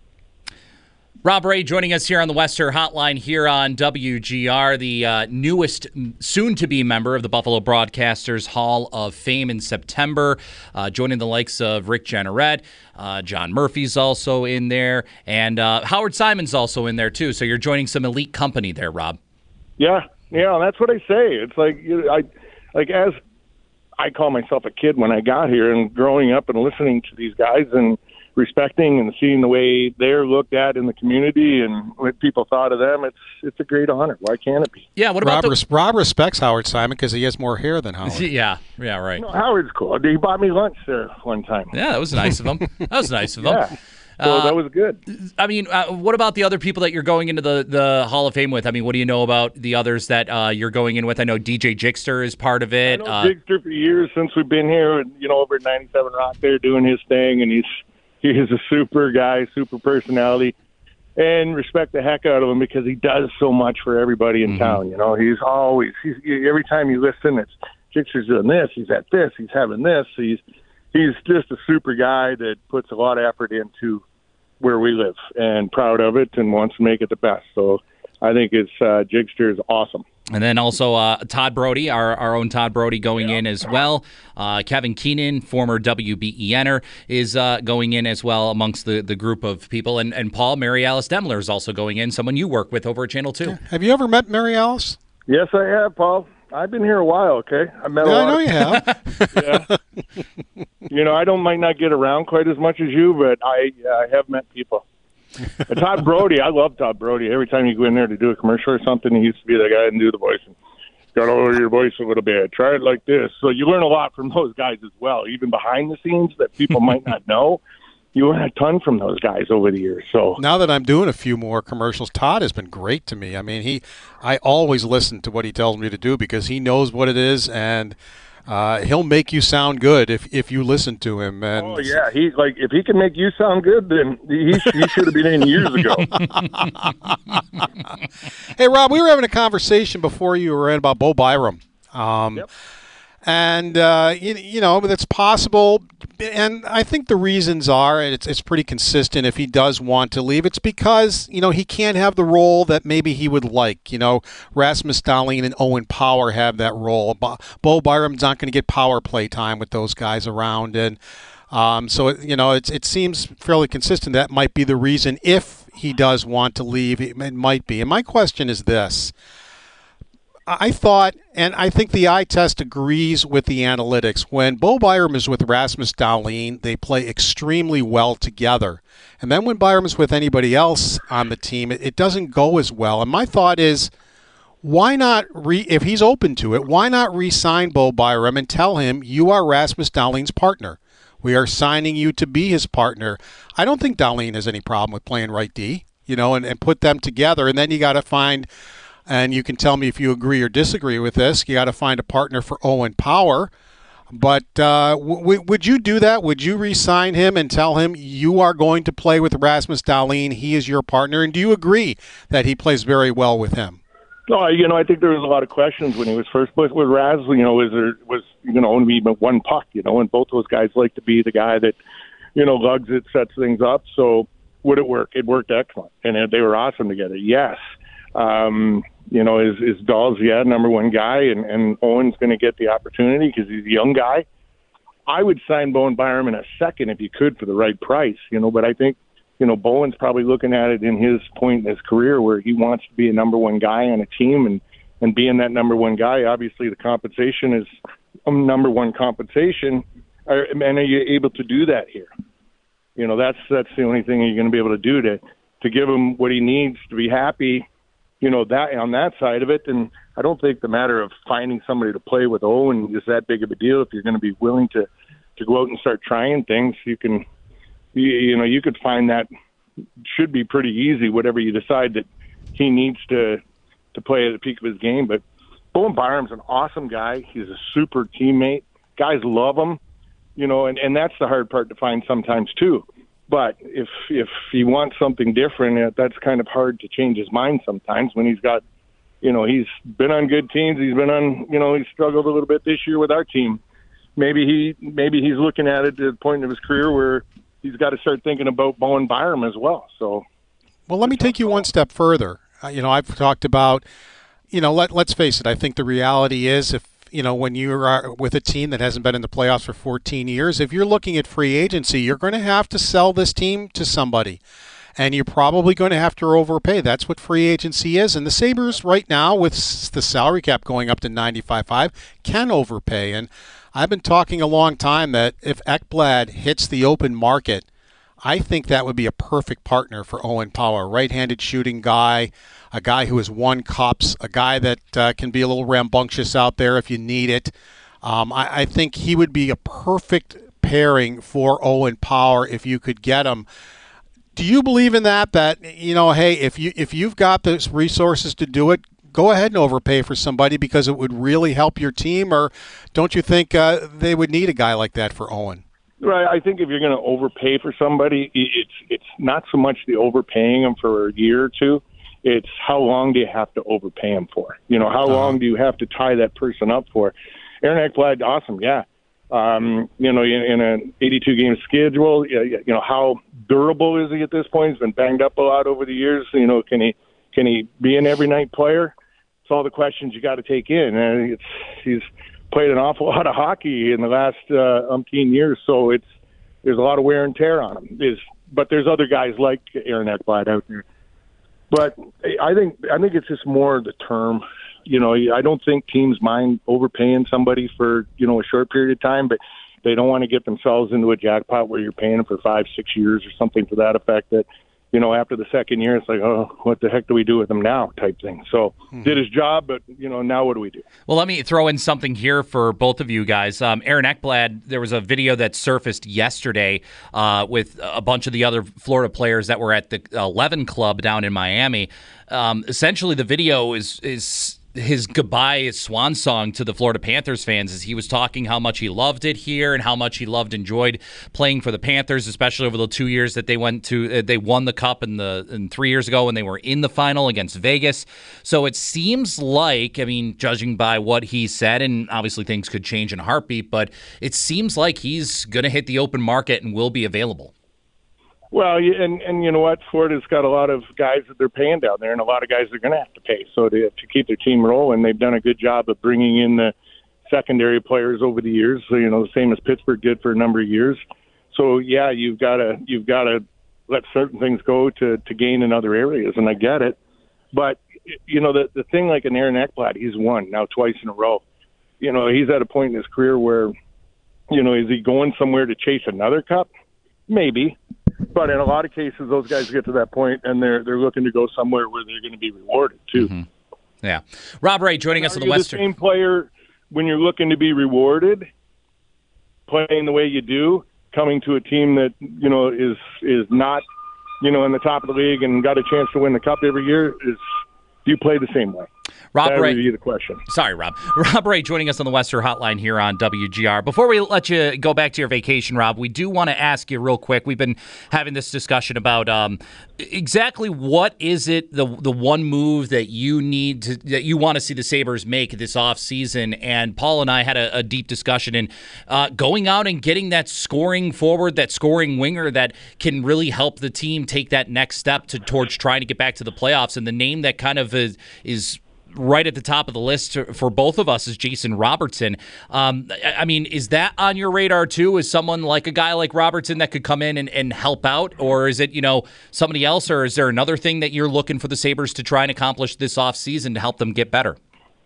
Rob Ray joining us here on the Western Hotline here on W G R, the uh, newest soon-to-be member of the Buffalo Broadcasters Hall of Fame in September, uh, joining the likes of Rick Jeanneret. Uh, John Murphy's also in there, and uh, Howard Simon's also in there, too. So you're joining some elite company there, Rob.
Yeah, yeah, that's what I say. It's like, you know, I, like as I call myself a kid when I got here, and growing up and listening to these guys and respecting and seeing the way they're looked at in the community and what people thought of them, it's it's a great honor. Why can't it be?
Yeah, what about
Rob,
the...
res- Rob respects Howard Simon because he has more hair than Howard.
yeah, yeah, right.
No, Howard's cool. He bought me lunch there one time.
Yeah, that was nice of him. That was nice of him.
Yeah. So
Uh,
that was good.
I mean, uh, what about the other people that you're going into the, the Hall of Fame with? I mean, what do you know about the others that uh, you're going in with? I know D J Jigster is part of it.
I know
Uh,
Jigster for years since we've been here, and you know, over at ninety-seven Rock there doing his thing, and he's he is a super guy, super personality, and respect the heck out of him because he does so much for everybody in
Mm-hmm.
town. You know, he's always he's every time you listen, it's Jigster's doing this, he's at this, he's having this. He's he's just a super guy that puts a lot of effort into where we live and proud of it and wants to make it the best. So I think it's uh, Jigster is awesome.
And then also uh, Todd Brody, our, our own Todd Brody going in as well. Uh, Kevin Keenan, former W B E N er, is uh, going in as well amongst the, the group of people. And, and Paul, Mary Alice Demler is also going in, someone you work with over at Channel two.
Have you ever met Mary Alice?
Yes, I have, Paul. I've been here a while, okay? I met a
Yeah,
lot
I know
of-
you have.
yeah. You know, I don't might not get around quite as much as you, but I yeah, I have met people. But Todd Brody, I love Todd Brody. Every time you go in there to do a commercial or something, he used to be the guy and do the voice. And got to lower your voice a little bit. Try it like this. So you learn a lot from those guys as well, even behind the scenes that people might not know. You learn a ton from those guys over the years. So
now that I'm doing a few more commercials, Todd has been great to me. I mean, he, I always listen to what he tells me to do because he knows what it is, and uh, he'll make you sound good if if you listen to him. And
oh yeah, he like if he can make you sound good, then he he should have been in years ago.
Hey Rob, we were having a conversation before you were in about Bo Byram. Um,
yep.
And, uh, you, you know, it's possible, and I think the reasons are, and it's, it's pretty consistent if he does want to leave, it's because, you know, he can't have the role that maybe he would like. You know, Rasmus Dahlin and Owen Power have that role. Bo, Bo Byram's not going to get power play time with those guys around, and um, so, it, you know, it's, it seems fairly consistent. That might be the reason if he does want to leave. It, it might be. And my question is this. I thought, and I think the eye test agrees with the analytics, when Bo Byram is with Rasmus Dahlin, they play extremely well together. And then when Byram is with anybody else on the team, it, it doesn't go as well. And my thought is, why not, re, if he's open to it, why not re-sign Bo Byram and tell him you are Rasmus Dahlin's partner? We are signing you to be his partner. I don't think Dahlin has any problem with playing right D, you know, and, and put them together. And then you got to find... And you can tell me if you agree or disagree with this. You got to find a partner for Owen Power. But uh, w- would you do that? Would you re-sign him and tell him you are going to play with Rasmus Dahlin? He is your partner. And do you agree that he plays very well with him?
No, you know, I think there was a lot of questions when he was first with with Raz. You know, was there was you know only but one puck? You know, and both those guys like to be the guy that you know lugs it, sets things up. So would it work? It worked excellent, and they were awesome together. Yes. Um, You know, is is Dawes, yeah, number one guy, and, and Owen's going to get the opportunity because he's a young guy. I would sign Bowen Byram in a second if you could for the right price, you know, but I think, you know, Bowen's probably looking at it in his point in his career where he wants to be a number one guy on a team, and, and being that number one guy, obviously the compensation is um, number one compensation. Are, and are you able to do that here? You know, that's that's the only thing you're going to be able to do to, to give him what he needs to be happy. You know, that on that side of it, and I don't think the matter of finding somebody to play with Owen is that big of a deal. If you're going to be willing to, to go out and start trying things, you can, you, you know, you could find that should be pretty easy, whatever you decide that he needs to to play at the peak of his game. But Bowen Byram's an awesome guy. He's a super teammate. Guys love him, you know, and, and that's the hard part to find sometimes too. But if if he wants something different, that's kind of hard to change his mind sometimes when he's got, you know, he's been on good teams. He's been on, you know, he's struggled a little bit this year with our team. Maybe he maybe he's looking at it at the point of his career where he's got to start thinking about Bowen Byram as well. So,
well, let me take you one step further. Uh, you know, I've talked about, you know, let let's face it. I think the reality is if. You know, when you are with a team that hasn't been in the playoffs for fourteen years, if you're looking at free agency, you're going to have to sell this team to somebody. And you're probably going to have to overpay. That's what free agency is. And the Sabres right now, with the salary cap going up to ninety-five point five, can overpay. And I've been talking a long time that if Ekblad hits the open market, I think that would be a perfect partner for Owen Power. Right-handed shooting guy, a guy who has won cups, a guy that uh, can be a little rambunctious out there if you need it. Um, I, I think he would be a perfect pairing for Owen Power if you could get him. Do you believe in that, that, you know, hey, if, you, if you've got the resources to do it, go ahead and overpay for somebody because it would really help your team? Or don't you think uh, they would need a guy like that for Owen?
Right. I think if you're going to overpay for somebody, it's it's not so much the overpaying them for a year or two. It's how long do you have to overpay them for? You know, how uh-huh. long do you have to tie that person up for? Aaron Ekblad, awesome, yeah. Um, you know, in, in an eighty-two game schedule, you know, how durable is he at this point? He's been banged up a lot over the years. You know, can he can he be an every night player? It's all the questions you got to take in. And it's he's played an awful lot of hockey in the last uh, umpteen years, so it's there's a lot of wear and tear on him. Is but there's other guys like Aaron Ekblad out there. But I think I think it's just more the term. You know, I don't think teams mind overpaying somebody for, you know, a short period of time, but they don't want to get themselves into a jackpot where you're paying them for five, six years or something to that effect that, you know, after the second year, it's like, oh, what the heck do we do with him now type thing. So hmm. did his job, but, you know, now what do we do?
Well, let me throw in something here for both of you guys. Um, Aaron Ekblad, there was a video that surfaced yesterday uh, with a bunch of the other Florida players that were at the eleven Club down in Miami. Um, essentially, the video is is his goodbye, his swan song to the Florida Panthers fans, as he was talking how much he loved it here and how much he loved, enjoyed playing for the Panthers, especially over the two years that they went to, uh, they won the Cup in the in three years ago when they were in the final against Vegas. So it seems like, I mean, judging by what he said, and obviously things could change in a heartbeat, but it seems like he's going to hit the open market and will be available.
Well, and and you know what? Florida's got a lot of guys that they're paying down there, and a lot of guys they're going to have to pay. So to, to keep their team rolling, they've done a good job of bringing in the secondary players over the years. So, you know, the same as Pittsburgh did for a number of years. So yeah, you've got to you've got to let certain things go to to gain in other areas, and I get it. But you know, the the thing like an Aaron Ekblad, he's won now twice in a row. You know, he's at a point in his career where, you know, is he going somewhere to chase another cup? Maybe. But in a lot of cases, those guys get to that point, and they're they're looking to go somewhere where they're going to be rewarded too.
Mm-hmm. Yeah, Rob Ray joining us on the Western.
The same player when you're looking to be rewarded, playing the way you do, coming to a team that you know is is not you know in the top of the league and got a chance to win the cup every year. Is do you play the same way?
Rob
that
Ray,
would be the question.
Sorry, Rob. Rob Ray joining us on the Western Hotline here on W G R. Before we let you go back to your vacation, Rob, we do want to ask you real quick. We've been having this discussion about um, exactly what is it, the the one move that you need to, that you want to see the Sabres make this offseason. And Paul and I had a, a deep discussion in uh, going out and getting that scoring forward, that scoring winger that can really help the team take that next step to towards trying to get back to the playoffs. And the name that kind of is, is right at the top of the list for both of us is Jason Robertson. Um, I mean, is that on your radar too? Is someone like a guy like Robertson that could come in and, and help out? Or is it, you know, somebody else? Or is there another thing that you're looking for the Sabres to try and accomplish this offseason to help them get better?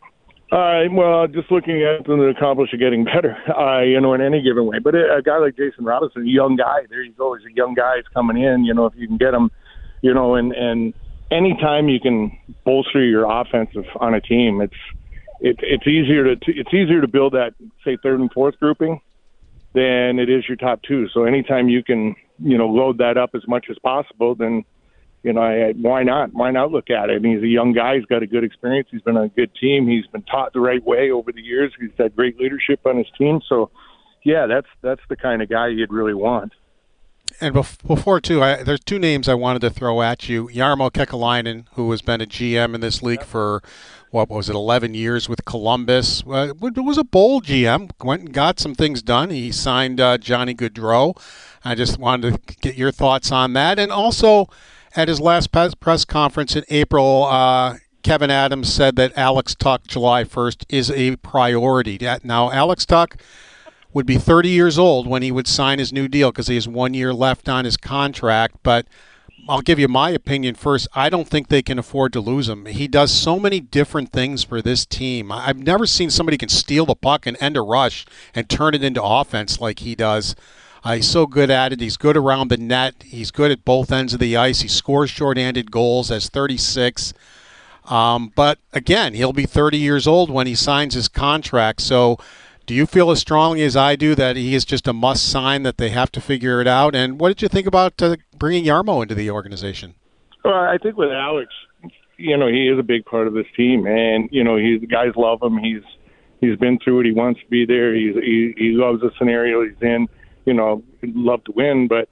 Uh, well, just looking at them to accomplish getting better, uh, you know, in any given way. But a guy like Jason Robertson, a young guy, there you go. He's a young guy. He's coming in, you know, if you can get him, you know, and, and, anytime you can bolster your offensive on a team, it's it, it's easier to it's easier to build that, say, third and fourth grouping than it is your top two. So anytime you can you know load that up as much as possible, then you know I, why not? Why not look at it? I mean, he's a young guy. He's got a good experience. He's been on a good team. He's been taught the right way over the years. He's had great leadership on his team. So yeah, that's that's the kind of guy you'd really want.
And before, too, I, there's two names I wanted to throw at you. Jarmo Kekalainen, who has been a G M in this league for, what was it, eleven years with Columbus. Uh, it was a bold G M. Went and got some things done. He signed uh, Johnny Gaudreau. I just wanted to get your thoughts on that. And also, at his last press conference in April, uh, Kevin Adams said that Alex Tuch, July first, is a priority. Now, Alex Tuch would be thirty years old when he would sign his new deal because he has one year left on his contract. But I'll give you my opinion first. I don't think they can afford to lose him. He does so many different things for this team. I've never seen somebody can steal the puck and end a rush and turn it into offense like he does. Uh, he's so good at it. He's good around the net. He's good at both ends of the ice. He scores shorthanded goals, has thirty-six. Um, but, again, he'll be thirty years old when he signs his contract. So do you feel as strongly as I do that he is just a must-sign, that they have to figure it out? And what did you think about uh, bringing Jarmo into the organization?
Well, I think with Alex, you know, he is a big part of this team. And, you know, he, the guys love him. He's he's been through it. He wants to be there. He's, he, he loves the scenario he's in. You know, he'd love to win. But,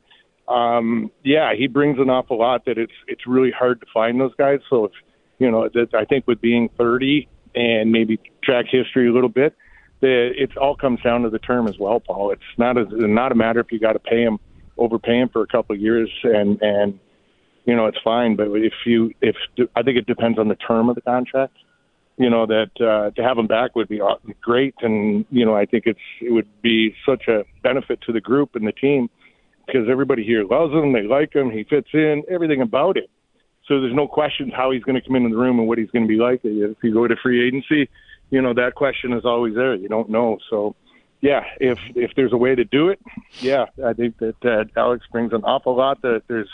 um, yeah, he brings an awful lot that it's it's really hard to find those guys. So, if, you know, that I think with being thirty and maybe track history a little bit, The, it all comes down to the term as well, Paul. It's not a not a matter if you got to pay him, overpay him for a couple of years, and and you know it's fine. But if you if I think it depends on the term of the contract. You know that uh, to have him back would be great, and you know I think it's it would be such a benefit to the group and the team because everybody here loves him, they like him, he fits in, everything about it. So there's no questions how he's going to come into the room and what he's going to be like. If you go to free agency, you know, that question is always there. You don't know. So, yeah, if if there's a way to do it, yeah, I think that uh, Alex brings an awful lot. That there's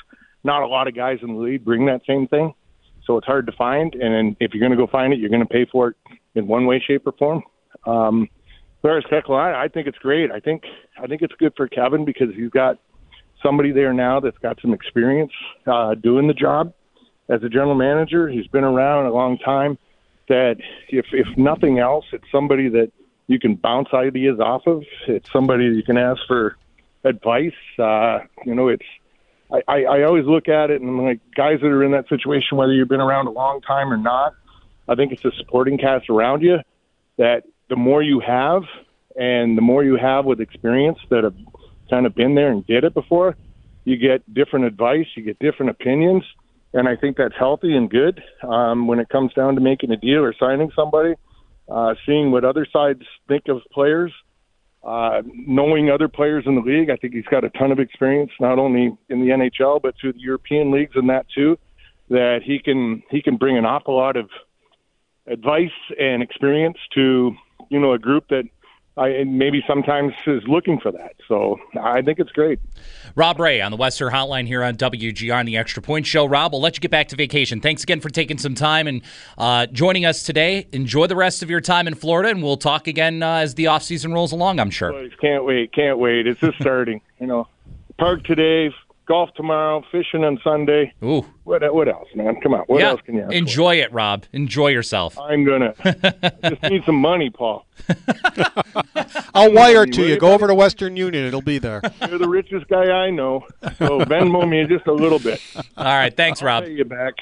not a lot of guys in the league bring that same thing. So it's hard to find. And then if you're going to go find it, you're going to pay for it in one way, shape, or form. Um, whereas Kekla, I, I think it's great. I think I think it's good for Kevin because he's got somebody there now that's got some experience uh, doing the job as a general manager. He's been around a long time. That if if nothing else, it's somebody that you can bounce ideas off of. It's somebody that you can ask for advice. Uh, you know, it's I, I, I always look at it and I'm like, guys that are in that situation, whether you've been around a long time or not, I think it's a supporting cast around you that the more you have and the more you have with experience that have kind of been there and did it before, you get different advice, you get different opinions. And I think that's healthy and good um, when it comes down to making a deal or signing somebody, uh, seeing what other sides think of players, uh, knowing other players in the league. I think he's got a ton of experience, not only in the N H L, but through the European leagues and that too, that he can he can bring an awful lot of advice and experience to, you know, a group that I maybe sometimes is looking for that. So I think it's great.
Rob Ray on the Western Hotline here on W G R on the Extra Point Show. Rob, we'll let you get back to vacation. Thanks again for taking some time and uh, joining us today. Enjoy the rest of your time in Florida, and we'll talk again uh, as the offseason rolls along, I'm sure.
Boys, can't wait, can't wait. It's just starting. You know, park today, golf tomorrow, fishing on Sunday.
Ooh.
What, what else, man? Come on. What
yeah.
else can you ask
Enjoy
for?
it, Rob. Enjoy yourself.
I'm going to. Just need some money, Paul.
I'll wire it to you. Go over to Western Union. It'll be there.
You're the richest guy I know. So Venmo me just a little bit.
All right. Thanks,
I'll
Rob.
pay you back.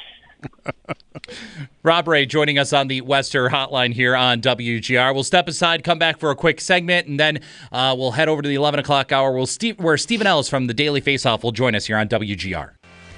Rob Ray joining us on the Western Hotline here on W G R. We'll step aside, come back for a quick segment, and then uh, we'll head over to the eleven o'clock hour we'll Steve, where Stephen Ellis from the Daily Faceoff will join us here on W G R.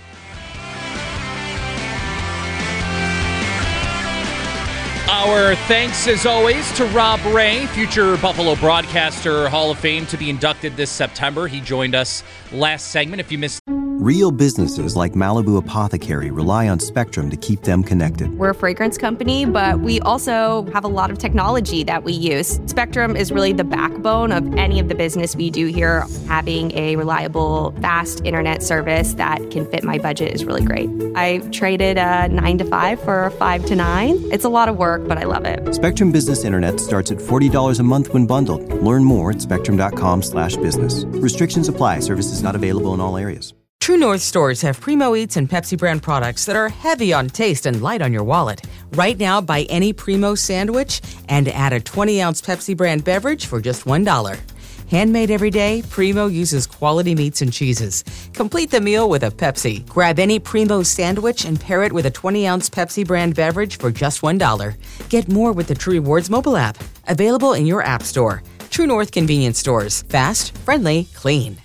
Our thanks, as always, to Rob Ray, future Buffalo broadcaster Hall of Fame, to be inducted this September. He joined us last segment. If you missed...
Real businesses like Malibu Apothecary rely on Spectrum to keep them connected.
We're a fragrance company, but we also have a lot of technology that we use. Spectrum is really the backbone of any of the business we do here. Having a reliable, fast internet service that can fit my budget is really great. I traded a nine to five for a five to nine. It's a lot of work, but I love it.
Spectrum Business Internet starts at forty dollars a month when bundled. Learn more at spectrum.com slash business. Restrictions apply. Services not available in all areas.
True North stores have Primo Eats and Pepsi brand products that are heavy on taste and light on your wallet. Right now, buy any Primo sandwich and add a twenty ounce Pepsi brand beverage for just one dollar. Handmade every day, Primo uses quality meats and cheeses. Complete the meal with a Pepsi. Grab any Primo sandwich and pair it with a twenty ounce Pepsi brand beverage for just one dollar. Get more with the True Rewards mobile app. Available in your app store. True North convenience stores. Fast, friendly, clean.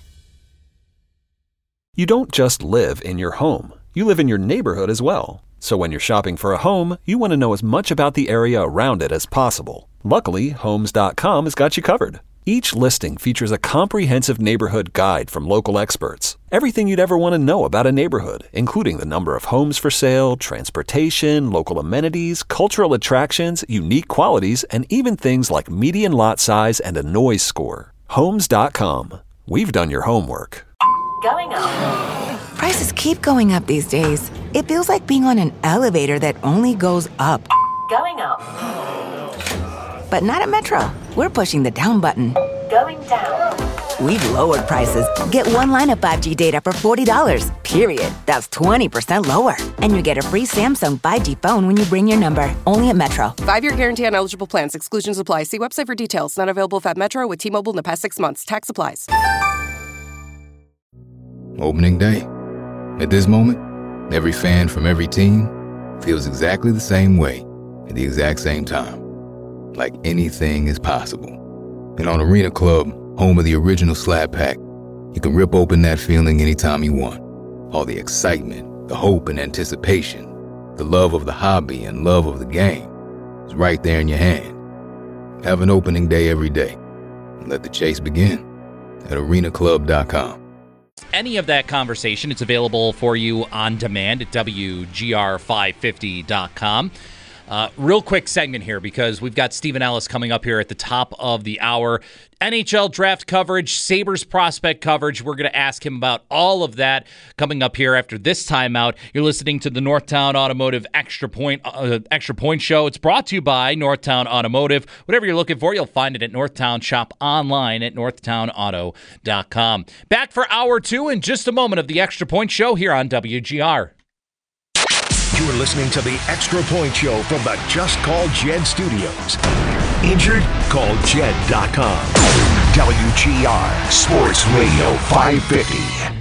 You don't just live in your home. You live in your neighborhood as well. So when you're shopping for a home, you want to know as much about the area around it as possible. Luckily, Homes dot com has got you covered. Each listing features a comprehensive neighborhood guide from local experts. Everything you'd ever want to know about a neighborhood, including the number of homes for sale, transportation, local amenities, cultural attractions, unique qualities, and even things like median lot size and a noise score. Homes dot com. We've done your homework.
Going up.
Prices keep going up these days. It feels like being on an elevator that only goes up.
Going up.
But not at Metro. We're pushing the down button.
Going down.
We've lowered prices. Get one line of five G data for forty dollars, period. That's twenty percent lower. And you get a free Samsung five G phone when you bring your number. Only at Metro.
Five-year guarantee on eligible plans. Exclusions apply. See website for details. Not available if at Metro with T-Mobile in the past six months. Tax applies.
Opening day. At this moment, every fan from every team feels exactly the same way at the exact same time. Like anything is possible. And on Arena Club, home of the original Slab Pack, you can rip open that feeling anytime you want. All the excitement, the hope and anticipation, the love of the hobby and love of the game is right there in your hand. Have an opening day every day. And let the chase begin at arena club dot com.
Any of that conversation, it's available for you on demand at W G R five fifty dot com. Uh, real quick segment here because we've got Stephen Ellis coming up here at the top of the hour. N H L draft coverage, Sabres prospect coverage. We're going to ask him about all of that coming up here after this timeout. You're listening to the Northtown Automotive Extra Point uh, Extra Point Show. It's brought to you by Northtown Automotive. Whatever you're looking for, you'll find it at Northtown. Shop online at northtown auto dot com. Back for hour two in just a moment of the Extra Point Show here on W G R.
You're listening to the Extra Point Show from the Just Call Jed Studios. Injured? Call Jed dot com. W G R Sports Radio five fifty.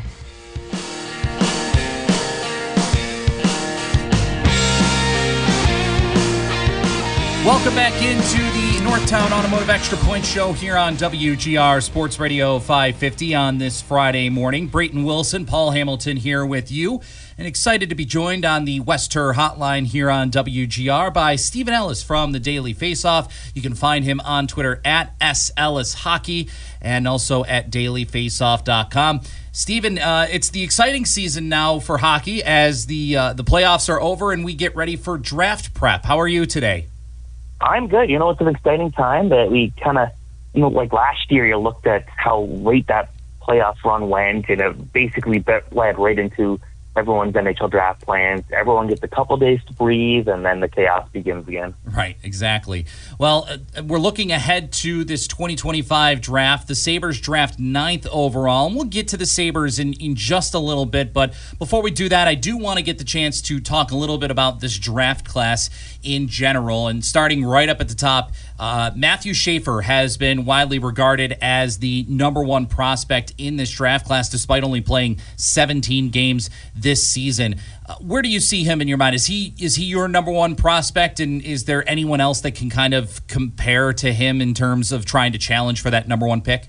Welcome back into the Northtown Automotive Extra Point Show here on W G R Sports Radio five fifty on this Friday morning. Brayton Wilson, Paul Hamilton here with you, and excited to be joined on the Wester Hotline here on W G R by Stephen Ellis from the Daily Faceoff. You can find him on Twitter at S Ellis Hockey and also at daily faceoff dot com. Stephen, uh, it's the exciting season now for hockey as the uh, the playoffs are over and we get ready for draft prep. How are you today?
I'm good. You know, it's an exciting time that we kind of, you know, like last year, you looked at how late that playoff run went, and it basically led right into everyone's N H L draft plans. Everyone gets a couple days to breathe, and then the chaos begins again.
Right, exactly. Well, uh, we're looking ahead to this twenty twenty-five draft. The Sabres draft ninth overall, and we'll get to the Sabres in, in just a little bit. But before we do that, I do want to get the chance to talk a little bit about this draft class in general. And starting right up at the top, uh, Matthew Schaefer has been widely regarded as the number one prospect in this draft class, despite only playing seventeen games this season. Uh, where do you see him in your mind? Is he is he your number one prospect, and is there anyone else that can kind of compare to him in terms of trying to challenge for that number one pick?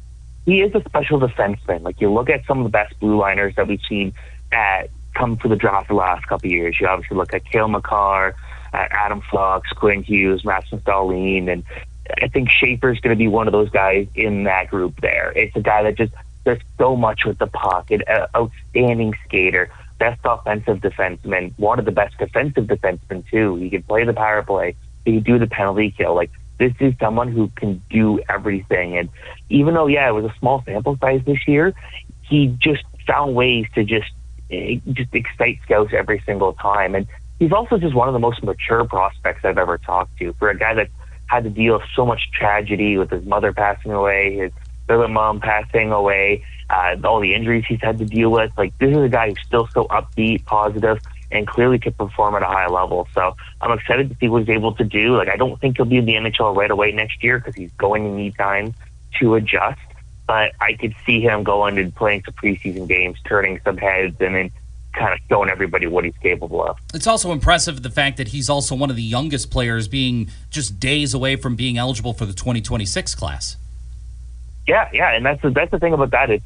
He is a special defenseman. Like, you look at some of the best blue liners that we've seen at come for the draft the last couple of years. You obviously look at Cale Makar, at Adam Fox, Quinn Hughes, Rasmus Dahlin, and I think Schaefer's going to be one of those guys in that group there. It's a guy that just does so much with the puck, an outstanding skater, best offensive defenseman, one of the best defensive defensemen too. He can play the power play, he can do the penalty kill. Like, this is someone who can do everything. And even though, yeah, it was a small sample size this year, he just found ways to just just excite scouts every single time. And he's also just one of the most mature prospects I've ever talked to. For a guy that had to deal with so much tragedy with his mother passing away, his other mom passing away, uh, all the injuries he's had to deal with. Like, this is a guy who's still so upbeat, positive, and clearly can perform at a high level. So I'm excited to see what he's able to do. Like, I don't think he'll be in the N H L right away next year because he's going to need time to adjust. But I could see him going and playing some preseason games, turning some heads, and then kind of showing everybody what he's capable of.
It's also impressive the fact that he's also one of the youngest players, being just days away from being eligible for the twenty twenty-six class.
Yeah, yeah, and that's the, that's the thing about that is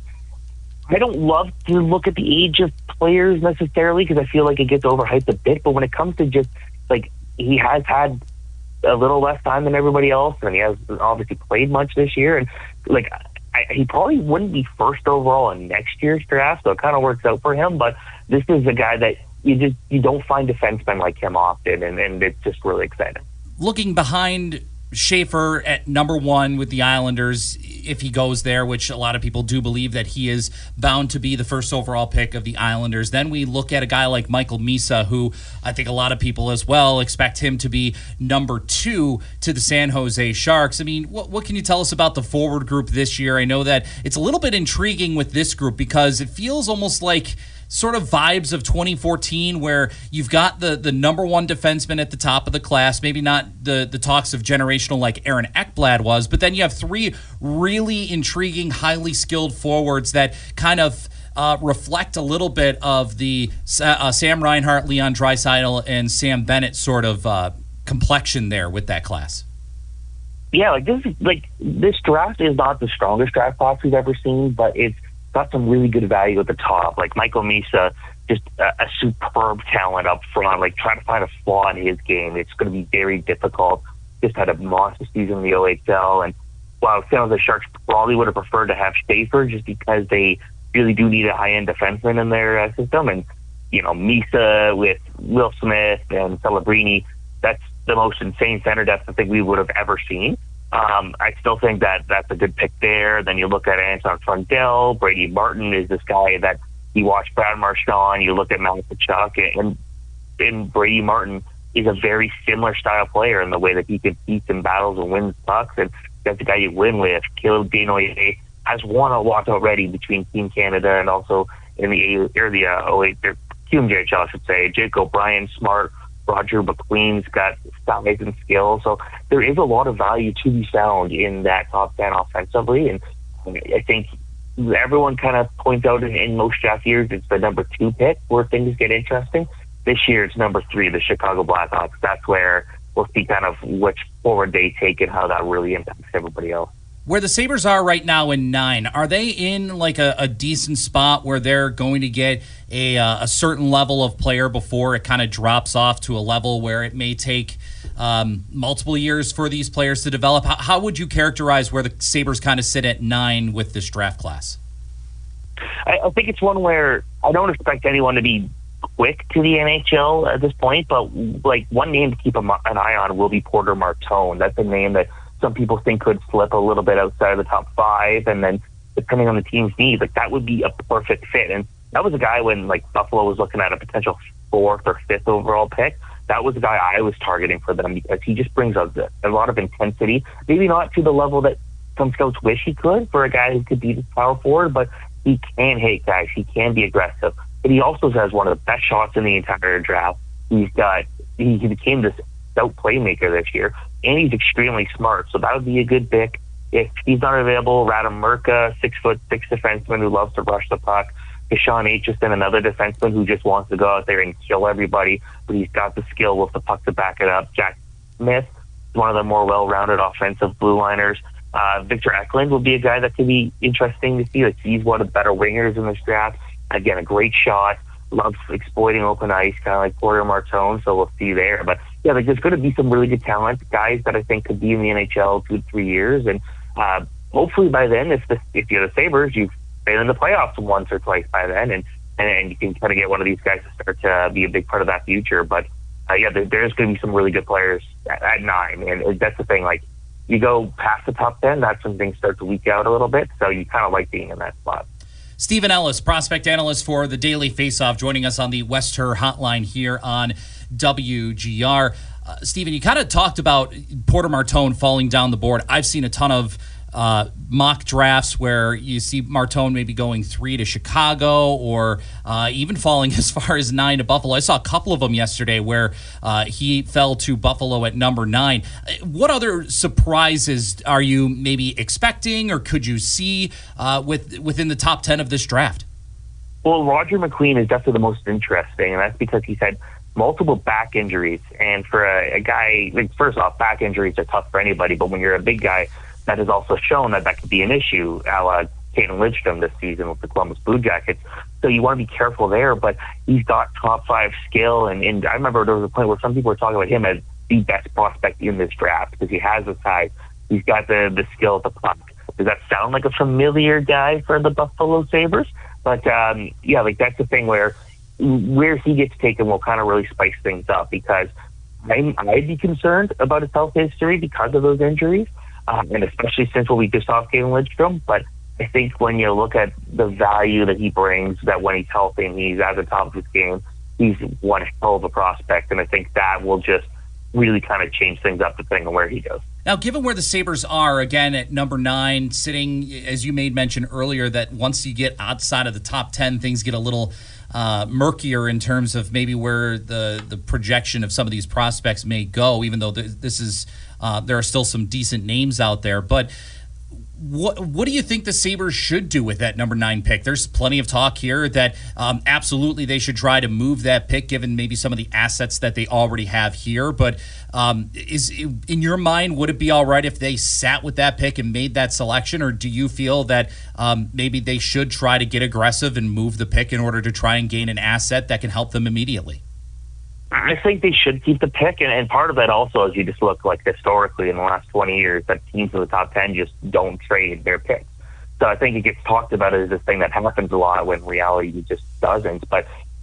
I don't love to look at the age of players necessarily because I feel like it gets overhyped a bit, but when it comes to just, like, he has had a little less time than everybody else, and he has obviously played much this year, and, like, I, he probably wouldn't be first overall in next year's draft, so it kind of works out for him, but this is a guy that you just you don't find defensemen like him often, and, and it's just really exciting.
Looking behind Schaefer at number one with the Islanders, if he goes there, which a lot of people do believe that he is bound to be the first overall pick of the Islanders. Then we look at a guy like Michael Misa, who I think a lot of people as well expect him to be number two to the San Jose Sharks. I mean, what, what can you tell us about the forward group this year? I know that it's a little bit intriguing with this group because it feels almost like sort of vibes of twenty fourteen where you've got the the number one defenseman at the top of the class, maybe not the, the talks of generational like Aaron Ekblad was, but then you have three really intriguing, highly skilled forwards that kind of uh, reflect a little bit of the uh, Sam Reinhart, Leon Draisaitl, and Sam Bennett sort of uh, complexion there with that class.
Yeah, like this is like this draft is not the strongest draft class we've ever seen, but it's got some really good value at the top. Like Michael Misa, just a, a superb talent up front. Like, trying to find a flaw in his game, it's going to be very difficult. Just had a monster season in the O H L, and while San Jose Sharks probably would have preferred to have Schaefer just because they really do need a high-end defenseman in their uh, system, and you know, Misa with Will Smith and Celebrini, that's the most insane center depth I think we would have ever seen. Um, I still think that that's a good pick there. Then you look at Anton Trundle, Brady Martin is this guy that you watch Brad Marchand, you look at Matt Tkachuk, and, and Brady Martin is a very similar style player in the way that he competes in battles and wins pucks, and that's the guy you win with. Caleb Desnoyers has won a lot already between Team Canada and also in the or the uh, oh wait, Q J H L, I should say. Jake O'Brien, smart. Roger McQueen's got size and skill, so there is a lot of value to be found in that top ten offensively, and I think everyone kind of points out in, in most draft years it's the number two pick where things get interesting. This year it's number three, the Chicago Blackhawks. That's where we'll see kind of which forward they take and how that really impacts everybody else.
Where the Sabres are right now in nine, are they in like a, a decent spot where they're going to get a, uh, a certain level of player before it kind of drops off to a level where it may take um, multiple years for these players to develop? How, how would you characterize where the Sabres kind of sit at nine with this draft class?
I, I think it's one where I don't expect anyone to be quick to the N H L at this point, but like one name to keep a, an eye on will be Porter Martone. That's a name that some people think could slip a little bit outside of the top five, and then depending on the team's needs, like that would be a perfect fit. And that was a guy when like Buffalo was looking at a potential fourth or fifth overall pick. That was the guy I was targeting for them because he just brings a, a lot of intensity. Maybe not to the level that some scouts wish he could for a guy who could be this power forward, but he can hit guys. He can be aggressive. But he also has one of the best shots in the entire draft. He's got he, he became this stout playmaker this year, and he's extremely smart. So that would be a good pick. If he's not available, Radim Murka, six foot six defenseman who loves to rush the puck. Deshaun Aitchison, another defenseman who just wants to go out there and kill everybody, but he's got the skill with the puck to back it up. Jack Smith, one of the more well-rounded offensive blue liners. Uh, Victor Eklund will be a guy that could be interesting to see. Like, he's one of the better wingers in this draft. Again, a great shot. Loves exploiting open ice, kind of like Porter Martone, so we'll see there. But yeah, like, there's going to be some really good talent, guys that I think could be in the N H L two to three years. And uh, hopefully by then, if the, if you're the Sabres, you've been in the playoffs once or twice by then, and, and, and you can kind of get one of these guys to start to be a big part of that future. But uh, yeah, there, there's going to be some really good players at, at nine. And that's the thing, like, you go past the top ten, that's when things start to leak out a little bit. So you kind of like being in that spot.
Stephen Ellis, prospect analyst for the Daily Faceoff, joining us on the Wester Hotline here on W G R. Uh, Stephen, you kind of talked about Porter Martone falling down the board. I've seen a ton of uh, mock drafts where you see Martone maybe going three to Chicago or uh, even falling as far as nine to Buffalo. I saw a couple of them yesterday where uh, he fell to Buffalo at number nine. What other surprises are you maybe expecting or could you see uh, with within the top ten of this draft?
Well, Roger McQueen is definitely the most interesting, and that's because he's had multiple back injuries. And for a, a guy, like, first off, back injuries are tough for anybody, but when you're a big guy, that has also shown that that could be an issue, a la Caden Lidstrom this season with the Columbus Blue Jackets. So you want to be careful there, but he's got top five skill. And, and I remember there was a point where some people were talking about him as the best prospect in this draft because he has the size. He's got the, the skill at the puck. Does that sound like a familiar guy for the Buffalo Sabres? But, um, yeah, like that's the thing where where he gets taken will kind of really spice things up because I'm, I'd be concerned about his health history because of those injuries. Um, and especially since what we just saw Caden Lidstrom. But I think when you look at the value that he brings, that when he's healthy and he's at the top of his game, he's one hell of a prospect. And I think that will just really kind of change things up depending on where he goes.
Now, given where the Sabres are, again, at number nine, sitting, as you made mention earlier, that once you get outside of the top ten, things get a little uh, murkier in terms of maybe where the, the projection of some of these prospects may go, even though th- this is uh, there are still some decent names out there. But what what do you think the Sabres should do with that number nine pick? There's plenty of talk here that um, absolutely they should try to move that pick given maybe some of the assets that they already have here. But um, is in your mind, would it be all right if they sat with that pick and made that selection? Or do you feel that um, maybe they should try to get aggressive and move the pick in order to try and gain an asset that can help them immediately?
I think they should keep the pick, and, and part of that also is you just look like historically in the last twenty years that teams in the top ten just don't trade their picks. So I think it gets talked about as this thing that happens a lot when reality just doesn't. But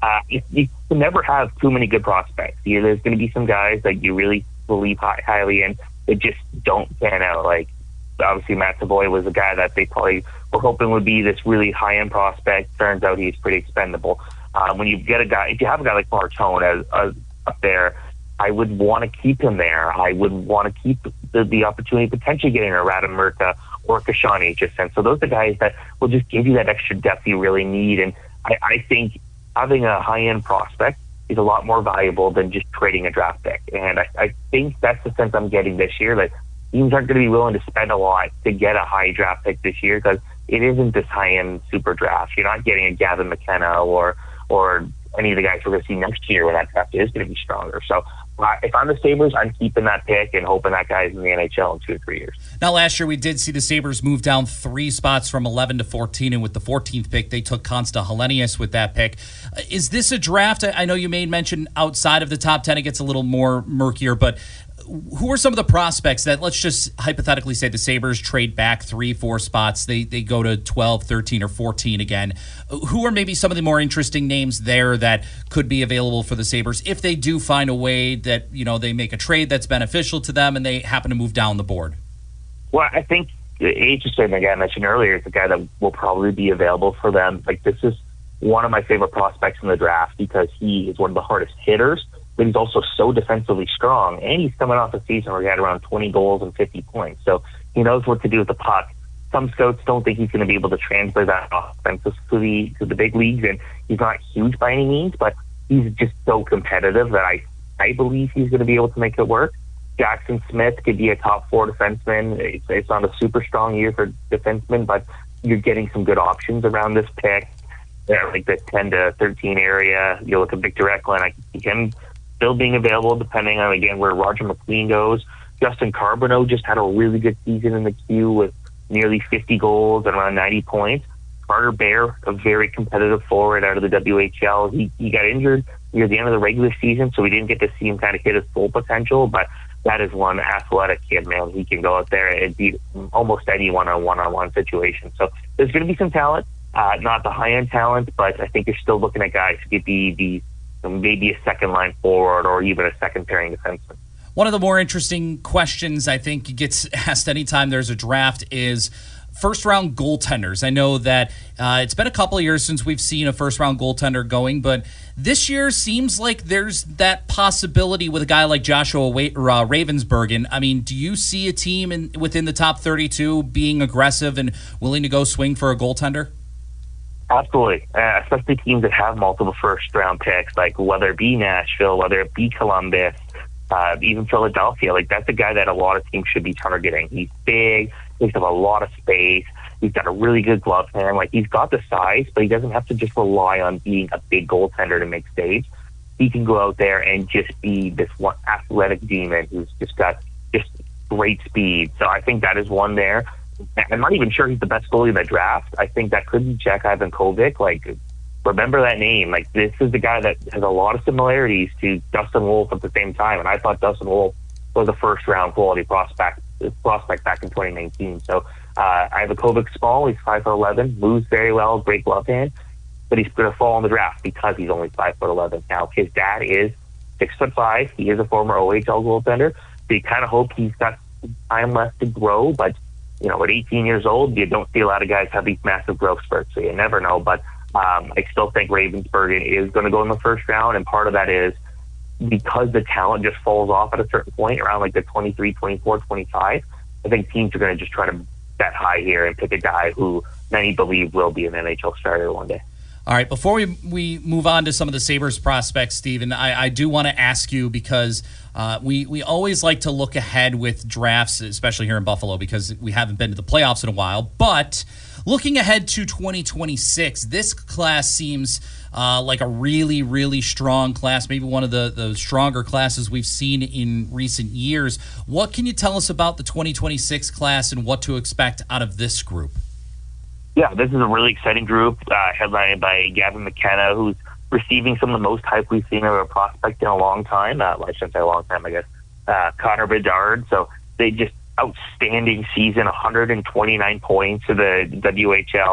uh, you, you can never have too many good prospects. You, there's going to be some guys that you really believe high, highly in that just don't pan out. Like, obviously, Matt Savoy was a guy that they probably were hoping would be this really high-end prospect. Turns out he's pretty expendable. Uh, when you get a guy, if you have a guy like Martone as, as up there, I would want to keep him there. I would want to keep the, the opportunity potentially getting a Radim Murta or Kashan Aitchison. So those are guys that will just give you that extra depth you really need. And I, I think having a high-end prospect is a lot more valuable than just trading a draft pick. And I, I think that's the sense I'm getting this year. That teams aren't going to be willing to spend a lot to get a high draft pick this year because it isn't this high-end super draft. You're not getting a Gavin McKenna or or any of the guys we're going to see next year when that draft is going to be stronger. So uh, if I'm the Sabres, I'm keeping that pick and hoping that guy's in the N H L in two or three years.
Now, last year we did see the Sabres move down three spots from eleven to fourteen, and with the fourteenth pick, they took Konsta Helenius with that pick. Uh, is this a draft? I, I know you made mention outside of the top ten, it gets a little more murkier, but who are some of the prospects that, let's just hypothetically say the Sabres trade back three, four spots, they they go to twelve, thirteen, or fourteen again. Who are maybe some of the more interesting names there that could be available for the Sabres if they do find a way that, you know, they make a trade that's beneficial to them and they happen to move down the board?
Well, I think Aitchison, the guy I mentioned earlier, is the guy that will probably be available for them. Like, this is one of my favorite prospects in the draft because he is one of the hardest hitters, but he's also so defensively strong, and he's coming off a season where he had around twenty goals and fifty points. So he knows what to do with the puck. Some scouts don't think he's going to be able to translate that offense to the to the big leagues, and he's not huge by any means, but he's just so competitive that I, I believe he's going to be able to make it work. Jackson Smith could be a top four defenseman. It's, it's not a super strong year for defensemen, but you're getting some good options around this pick. They're like the ten to thirteen area. You look at Victor Eklund, I can see him still being available depending on, again, where Roger McLean goes. Justin Carbonneau just had a really good season in the queue with nearly fifty goals and around ninety points. Carter Bear, a very competitive forward out of the W H L. He, he got injured near the end of the regular season, so we didn't get to see him kind of hit his full potential, but that is one athletic kid, man. He can go out there and beat almost anyone on a one-on-one situation. So there's going to be some talent, uh, not the high-end talent, but I think you're still looking at guys who could be the maybe a second line forward or even a second pairing defenseman.
One of the more interesting questions I think gets asked anytime there's a draft is first round goaltenders. I know that uh, it's been a couple of years since we've seen a first round goaltender going, but this year seems like there's that possibility with a guy like Joshua Wa- uh, Ravensburgen. I mean, do you see a team in, within the top thirty-two being aggressive and willing to go swing for a goaltender?
Absolutely, uh, especially teams that have multiple first-round picks, like whether it be Nashville, whether it be Columbus, uh, even Philadelphia. Like, that's a guy that a lot of teams should be targeting. He's big, he has a lot of space, he's got a really good glove hand. Like, he's got the size, but he doesn't have to just rely on being a big goaltender to make saves. He can go out there and just be this one athletic demon who's just got just great speed. So I think that is one there. I'm not even sure he's the best goalie in the draft. I think that could be Jack Ivankovic. Like, remember that name. Like, this is the guy that has a lot of similarities to Dustin Wolf at the same time. And I thought Dustin Wolf was a first-round quality prospect prospect back in twenty nineteen. So uh, Ivankovic's small. He's five foot eleven, moves very well, great glove hand. But he's going to fall in the draft because he's only five foot eleven. Now, his dad is six foot five. He is a former O H L goaltender. So you kind of hope he's got time left to grow, but you know, at eighteen years old, you don't see a lot of guys have these massive growth spurts, so you never know. But um, I still think Ravensburgen is going to go in the first round, and part of that is because the talent just falls off at a certain point, around like the twenty-three, twenty-four, twenty-five. I think teams are going to just try to bet high here and pick a guy who many believe will be an N H L starter one day.
All right, before we we move on to some of the Sabres prospects, Steven, I, I do want to ask you because uh, we, we always like to look ahead with drafts, especially here in Buffalo, because we haven't been to the playoffs in a while. But looking ahead to twenty twenty-six, this class seems uh, like a really, really strong class, maybe one of the, the stronger classes we've seen in recent years. What can you tell us about the twenty twenty-six class and what to expect out of this group?
Yeah, this is a really exciting group, uh, headlined by Gavin McKenna, who's receiving some of the most hype we've seen of a prospect in a long time. Uh, well, I shouldn't say a long time, I guess. Uh, Connor Bedard. So they just outstanding season, one hundred twenty-nine points to the W H L.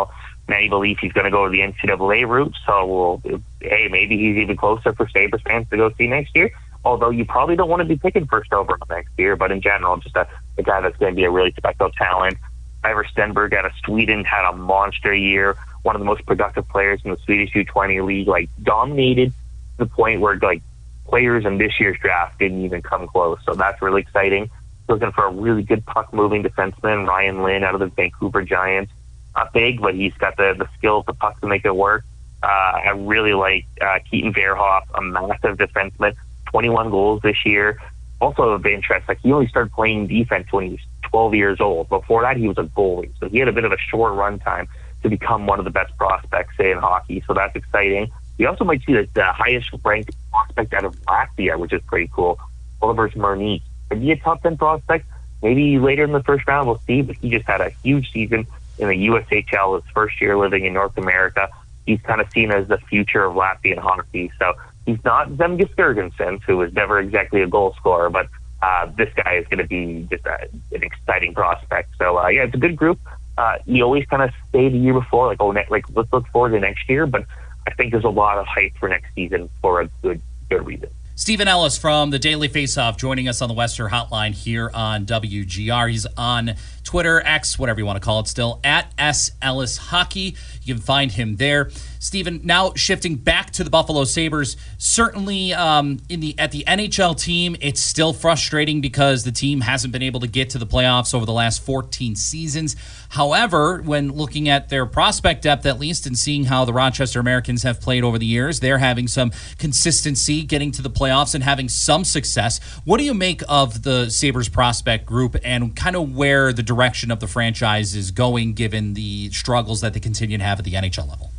Many believe he's going to go to the N C double A route, so we'll, hey, maybe he's even closer for Sabres fans to go see next year. Although you probably don't want to be picking first overall next year, but in general, just a, a guy that's going to be a really special talent. Ivar Stenberg out of Sweden had a monster year, one of the most productive players in the Swedish U twenty league, like dominated to the point where like players in this year's draft didn't even come close. So that's really exciting. Looking for a really good puck-moving defenseman, Ryan Lynn out of the Vancouver Giants. Not big, but he's got the, the skills, the puck to make it work. Uh, I really like uh, Keaton Verhoff, a massive defenseman, twenty-one goals this year. Also of interest, like he only started playing defense when he was twelve years old. Before that, he was a goalie. So he had a bit of a short run time to become one of the best prospects, say, in hockey. So that's exciting. We also might see the, the highest ranked prospect out of Latvia, which is pretty cool, Oliver Murnick. Could be a top ten prospect. Maybe later in the first round, we'll see, but he just had a huge season in the U S H L, his first year living in North America. He's kind of seen as the future of Latvian hockey. So he's not Zemgus Girgensons, who was never exactly a goal scorer, but uh, this guy is going to be just a, an exciting prospect. So, uh, yeah, it's a good group. Uh, you always kind of say the year before, like, oh, ne- like let's look forward to next year, but I think there's a lot of hype for next season for a good, good reason.
Stephen Ellis from the Daily Faceoff joining us on the Western Hotline here on W G R. He's on Twitter, X, whatever you want to call it still, at S. Ellis Hockey. You can find him there. Stephen, now shifting back to the Buffalo Sabres, certainly um, in the at the N H L team, it's still frustrating because the team hasn't been able to get to the playoffs over the last fourteen seasons. However, when looking at their prospect depth, at least, and seeing how the Rochester Americans have played over the years, they're having some consistency, getting to the playoffs and having some success. What do you make of the Sabres prospect group and kind of where the direction of the franchise is going, given the struggles that they continue to have at the N H L level?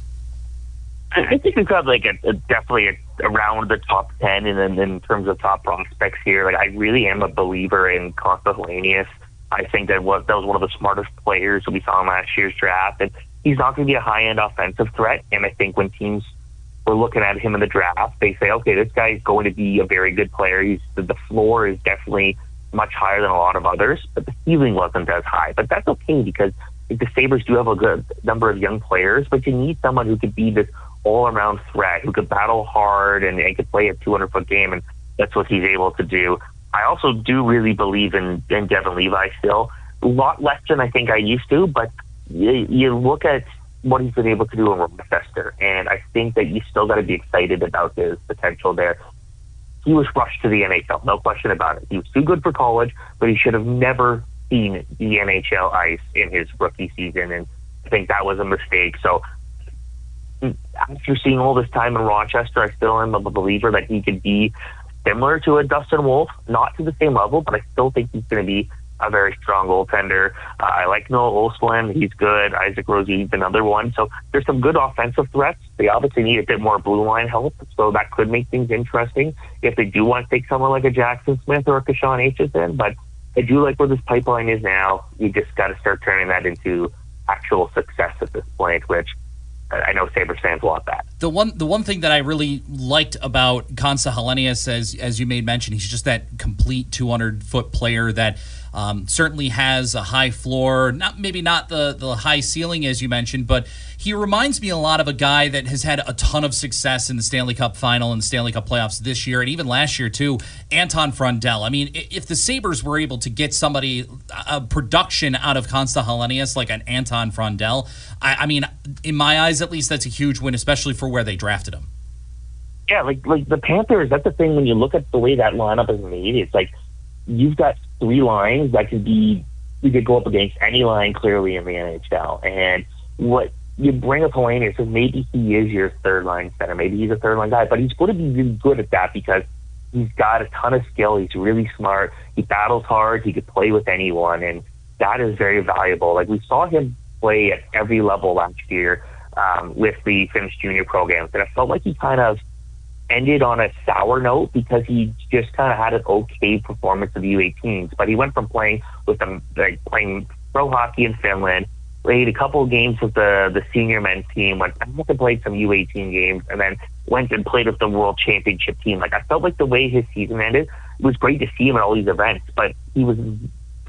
I think we've got like a, a definitely a, around the top ten, and then in terms of top prospects here, like I really am a believer in Konsta Helenius. I think that was that was one of the smartest players that we saw in last year's draft, and he's not going to be a high end offensive threat. And I think when teams were looking at him in the draft, they say, okay, this guy is going to be a very good player. He's the, the floor is definitely much higher than a lot of others, but the ceiling wasn't as high. But that's okay because like, the Sabres do have a good number of young players, but you need someone who could be this all-around threat, who could battle hard and, and could play a two hundred foot game, and that's what he's able to do. I also do really believe in, in Devin Levi still. A lot less than I think I used to, but you, you look at what he's been able to do in Rochester, and I think that you still got to be excited about his potential there. He was rushed to the N H L, no question about it. He was too good for college, but he should have never seen the N H L ice in his rookie season, and I think that was a mistake. So after seeing all this time in Rochester, I still am a believer that he could be similar to a Dustin Wolf, not to the same level, but I still think he's going to be a very strong goaltender. Uh, I like Noah Ostlund. He's good. Isaac Rosie's another one. So there's some good offensive threats. They obviously need a bit more blue line help, so that could make things interesting if they do want to take someone like a Jackson Smith or a Kashawn Aitchison. But I do like where this pipeline is now. You just got to start turning that into actual success at this point, which I know Sabres fans want that.
The one the one thing that I really liked about Konsta Helenius, as as you made mention, he's just that complete two hundred foot player that um, certainly has a high floor, not maybe not the, the high ceiling as you mentioned, but he reminds me a lot of a guy that has had a ton of success in the Stanley Cup final and the Stanley Cup playoffs this year and even last year too, Anton Frundell. I mean, if the Sabres were able to get somebody, a production out of Konsta Helenius like an Anton Frundell, I, I mean, in my eyes at least, that's a huge win, especially for where they drafted him.
Yeah, like like the Panthers, that's the thing when you look at the way that lineup is made, it's like you've got three lines that could be, you could go up against any line clearly in the N H L. And what you bring up Helenius is maybe he is your third line center. Maybe he's a third line guy, but he's going to be really good at that because he's got a ton of skill. He's really smart. He battles hard. He could play with anyone, and that is very valuable. Like we saw him play at every level last year um, with the Finnish junior programs, and I felt like he kind of ended on a sour note because he just kind of had an okay performance of the U eighteens, but he went from playing with them, like playing pro hockey in Finland, played a couple of games with the the senior men's team, went back and played some U eighteen games, and then went and played with the world championship team. Like I felt like the way his season ended, it was great to see him at all these events, but he was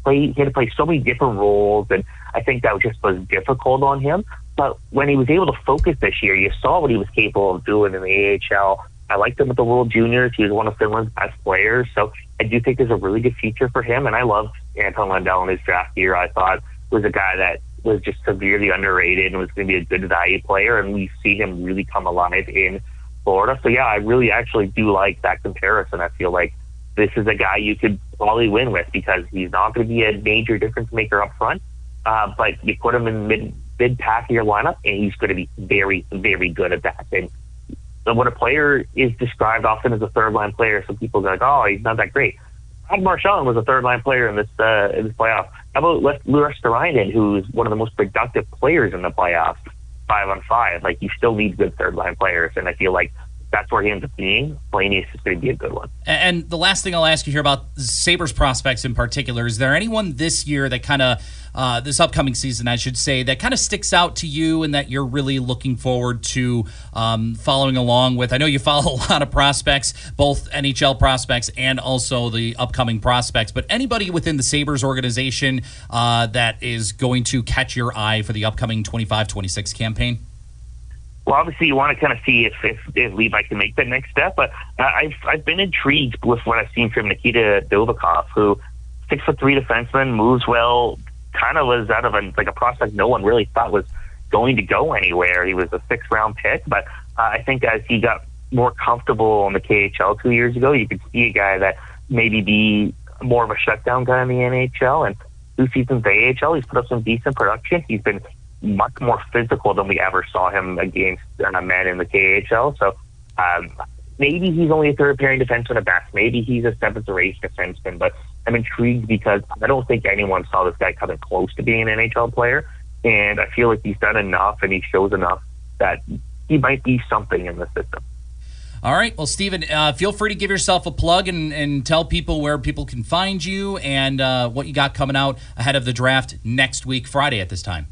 play, he had to play so many different roles, and I think that just was difficult on him. But when he was able to focus this year, you saw what he was capable of doing in the A H L. I liked him at the World Juniors. He was one of Finland's best players. So I do think there's a really good future for him. And I loved Anton Lundell in his draft year. I thought was a guy that was just severely underrated and was going to be a good value player. And we've seen him really come alive in Florida. So, yeah, I really actually do like that comparison. I feel like this is a guy you could probably win with because he's not going to be a major difference maker up front. Uh, but you put him in mid, mid pack of your lineup, and he's going to be very, very good at that. And so when a player is described often as a third-line player, some people go like, oh, he's not that great. Brad Marchand was a third-line player in this uh, in this playoff. How about Lars Sterainen, who's one of the most productive players in the playoffs, five on five? Like, you still need good third-line players, and I feel like that's where he ends up being. Blaney is going to be a good one.
And the last thing I'll ask you here about Sabres prospects in particular, is there anyone this year that kind of, uh, this upcoming season, I should say, that kind of sticks out to you and that you're really looking forward to um, following along with? I know you follow a lot of prospects, both N H L prospects and also the upcoming prospects, but anybody within the Sabres organization uh, that is going to catch your eye for the upcoming twenty-five twenty-six campaign?
Well, obviously, you want to kind of see if, if, if Levi can make that next step, but uh, I've I've been intrigued with what I've seen from Nikita Dovikov, who six foot three defenseman, moves well, kind of was out of a, like a prospect no one really thought was going to go anywhere. He was a sixth round pick, but uh, I think as he got more comfortable in the K H L two years ago, you could see a guy that maybe be more of a shutdown guy in the N H L, and two seasons A H L, he's put up some decent production. He's been much more physical than we ever saw him against uh, men in the K H L. So um, maybe he's only a third pairing defenseman at best. Maybe he's a seventh or eighth defenseman, but I'm intrigued because I don't think anyone saw this guy coming close to being an N H L player. And I feel like he's done enough and he shows enough that he might be something in the system.
All right. Well, Steven, uh, feel free to give yourself a plug and, and tell people where people can find you and uh, what you got coming out ahead of the draft next week, Friday at this time.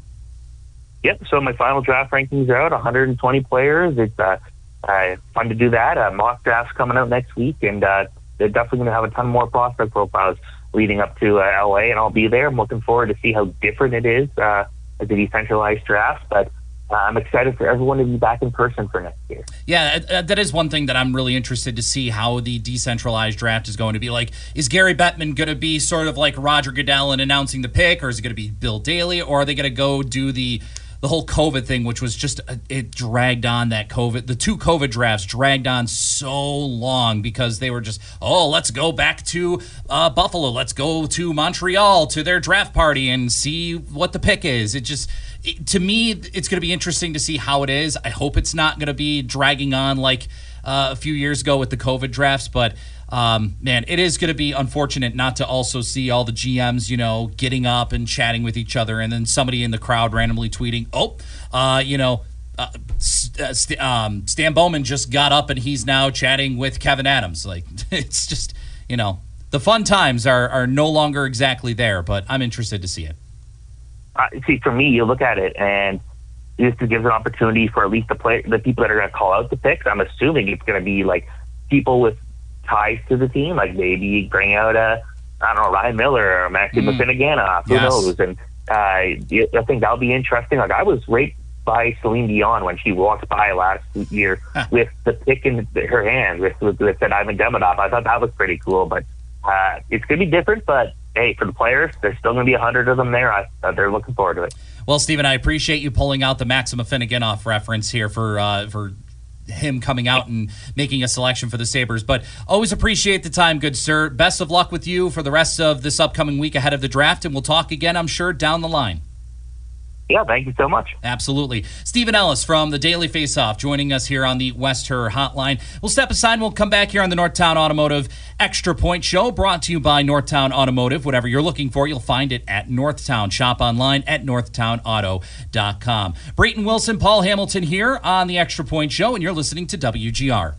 Yep, so my final draft rankings are out, one hundred twenty players. It's uh, uh, fun to do that. Uh, mock draft's coming out next week, and uh, they're definitely going to have a ton more prospect profiles leading up to uh, L A, and I'll be there. I'm looking forward to see how different it is uh, as a decentralized draft, but uh, I'm excited for everyone to be back in person for next year.
Yeah, that is one thing that I'm really interested to see how the decentralized draft is going to be. Like, is Gary Bettman going to be sort of like Roger Goodell and announcing the pick, or is it going to be Bill Daly, or are they going to go do the the whole COVID thing, which was just, it dragged on that COVID. The two COVID drafts dragged on so long because they were just, oh, let's go back to uh, Buffalo. Let's go to Montreal to their draft party and see what the pick is. It just, it, to me, it's going to be interesting to see how it is. I hope it's not going to be dragging on like uh, a few years ago with the COVID drafts, but Um, man, it is going to be unfortunate not to also see all the G Ms, you know, getting up and chatting with each other, and then somebody in the crowd randomly tweeting, oh, uh, you know, uh, St- um, Stan Bowman just got up and he's now chatting with Kevin Adams. Like, it's just, you know, the fun times are, are no longer exactly there, but I'm interested to see it.
Uh, see, for me, you look at it, and this gives an opportunity for at least the play, the people that are going to call out the picks. I'm assuming it's going to be like people with ties to the team, like maybe bring out a, I don't know, Ryan Miller or Maxim mm. Finneganov, who yes. knows? And uh, I think that'll be interesting. Like, I was right by Celine Dion when she walked by last year huh. with the pick in her hand with, with, with said Ivan Demidov. I thought that was pretty cool, but uh, it's going to be different. But hey, for the players, there's still going to be a hundred of them there. I, uh, they're looking forward to it.
Well, Steven, I appreciate you pulling out the Maxim Finneganov reference here for uh, for. him coming out and making a selection for the Sabres. But always appreciate the time, good sir. Best of luck with you for the rest of this upcoming week ahead of the draft, and we'll talk again, I'm sure, down the line.
Yeah, thank you so much.
Absolutely. Steven Ellis from the Daily Faceoff joining us here on the West Her Hotline. We'll step aside and we'll come back here on the Northtown Automotive Extra Point Show, brought to you by Northtown Automotive. Whatever you're looking for, you'll find it at Northtown. Shop online at northtown auto dot com. Brayton Wilson, Paul Hamilton here on the Extra Point Show, and you're listening to W G R.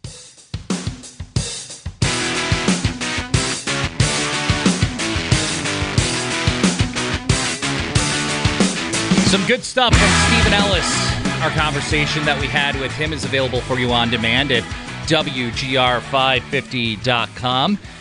Some good stuff from Steven Ellis. Our conversation that we had with him is available for you on demand at W G R five fifty dot com.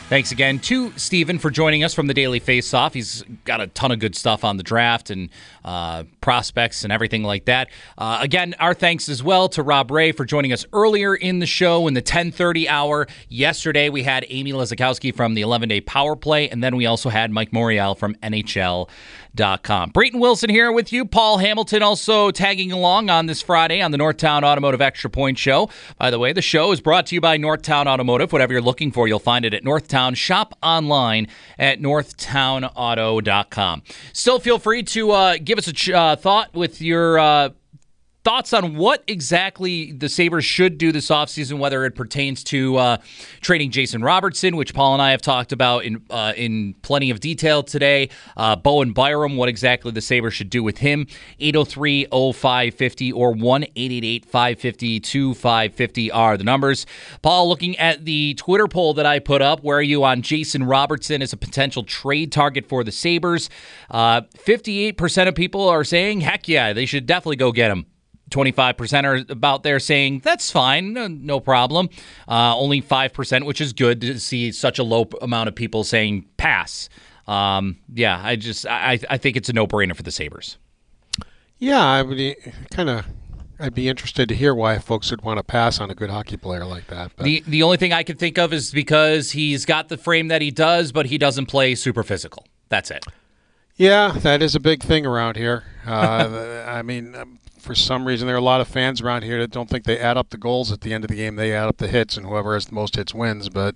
Thanks again to Steven for joining us from the Daily Face-Off. He's got a ton of good stuff on the draft and uh, prospects and everything like that. Uh, again, our thanks as well to Rob Ray for joining us earlier in the show in the ten thirty hour. Yesterday, we had Amy Lizakowski from the eleven-day Power Play, and then we also had Mike Morial from N H L dot com. Brayton Wilson here with you. Paul Hamilton also tagging along on this Friday on the Northtown Automotive Extra Point Show. By the way, the show is brought to you by Northtown Automotive. Whatever you're looking for, you'll find it at Northtown. Shop online at northtown auto dot com. Still feel free to uh, give us a ch- uh, thought with your uh, thoughts on what exactly the Sabres should do this offseason, whether it pertains to uh, trading Jason Robertson, which Paul and I have talked about in uh, in plenty of detail today. Uh, Bowen Byram, what exactly the Sabres should do with him. eight oh three oh five five oh or one eight eight eight five five oh two five five oh are the numbers. Paul, looking at the Twitter poll that I put up, where are you on Jason Robertson as a potential trade target for the Sabres? Uh, fifty-eight percent of people are saying, heck yeah, they should definitely go get him. twenty-five percent are about there saying, that's fine, no, no problem. Uh, only five percent, which is good to see such a low amount of people saying pass. Um, yeah, I just I, I think it's a no-brainer for the Sabres.
Yeah, I would kind of I'd be interested to hear why folks would want to pass on a good hockey player like that. But.
The the only thing I can think of is because he's got the frame that he does, but he doesn't play super physical. That's it.
Yeah, that is a big thing around here. Uh, I mean, um, for some reason, there are a lot of fans around here that don't think they add up the goals at the end of the game. They add up the hits, and whoever has the most hits wins. But,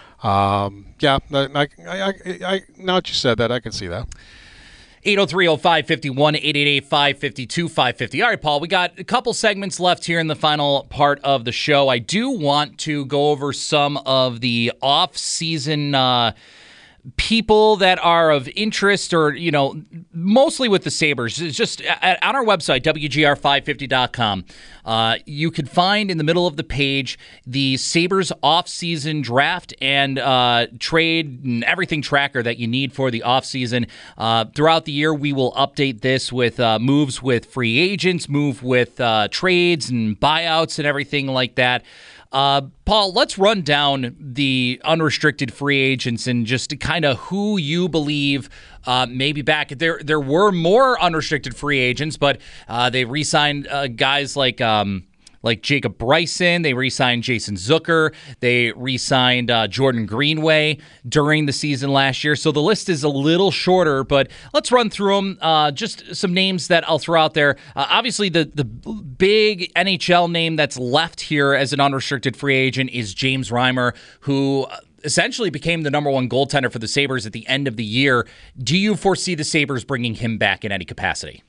um, yeah, I, I, I, I, now that you said that, I can see that.
eight oh three oh five five oh, one eight eight eight five five oh two five five oh. All right, Paul, we got a couple segments left here in the final part of the show. I do want to go over some of the off-season uh people that are of interest, or, you know, mostly with the Sabres. It's just at, on our website, W G R five fifty dot com, uh, you can find in the middle of the page the Sabres off-season draft and uh, trade and everything tracker that you need for the off-season. Uh, throughout the year, we will update this with uh, moves with free agents, move with uh, trades and buyouts and everything like that. Uh, Paul, let's run down the unrestricted free agents and just kind of who you believe uh, maybe back. There there were more unrestricted free agents, but uh, they re-signed uh, guys like um, like Jacob Bryson. They re-signed Jason Zucker. They re-signed uh, Jordan Greenway during the season last year. So the list is a little shorter, but let's run through them. Uh, just some names that I'll throw out there. Uh, obviously, the, the big N H L name that's left here as an unrestricted free agent is James Reimer, who essentially became the number one goaltender for the Sabres at the end of the year. Do you foresee the Sabres bringing him back in any capacity?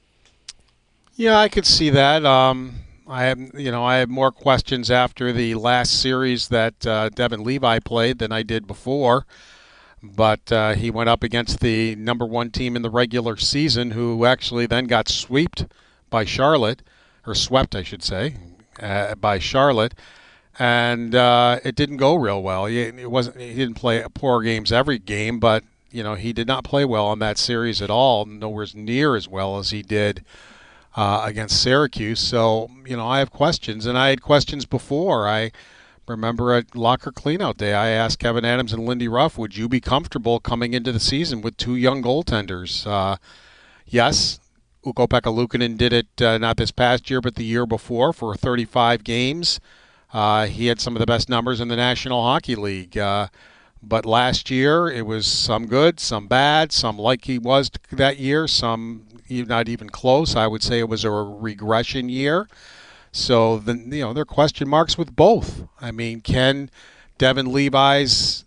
Yeah, I could see that. Um I have, you know, I have more questions after the last series that uh, Devin Levi played than I did before. But uh, he went up against the number one team in the regular season, who actually then got swept by Charlotte, or swept, I should say, uh, by Charlotte, and uh, it didn't go real well. He, it wasn't. He didn't play poor games every game, but you know, he did not play well on that series at all. Nowhere near as well as he did Uh, against Syracuse. So, you know, I have questions, and I had questions before. I remember at Locker Cleanout Day, I asked Kevin Adams and Lindy Ruff, would you be comfortable coming into the season with two young goaltenders? Uh, yes, Ukko-Pekka Luukkonen did it uh, not this past year, but the year before for thirty-five games. Uh, he had some of the best numbers in the National Hockey League. Uh, but last year, it was some good, some bad, some like he was that year, some not even close. I would say it was a regression year. So, the, you know, there are question marks with both. I mean, can Devin Levi's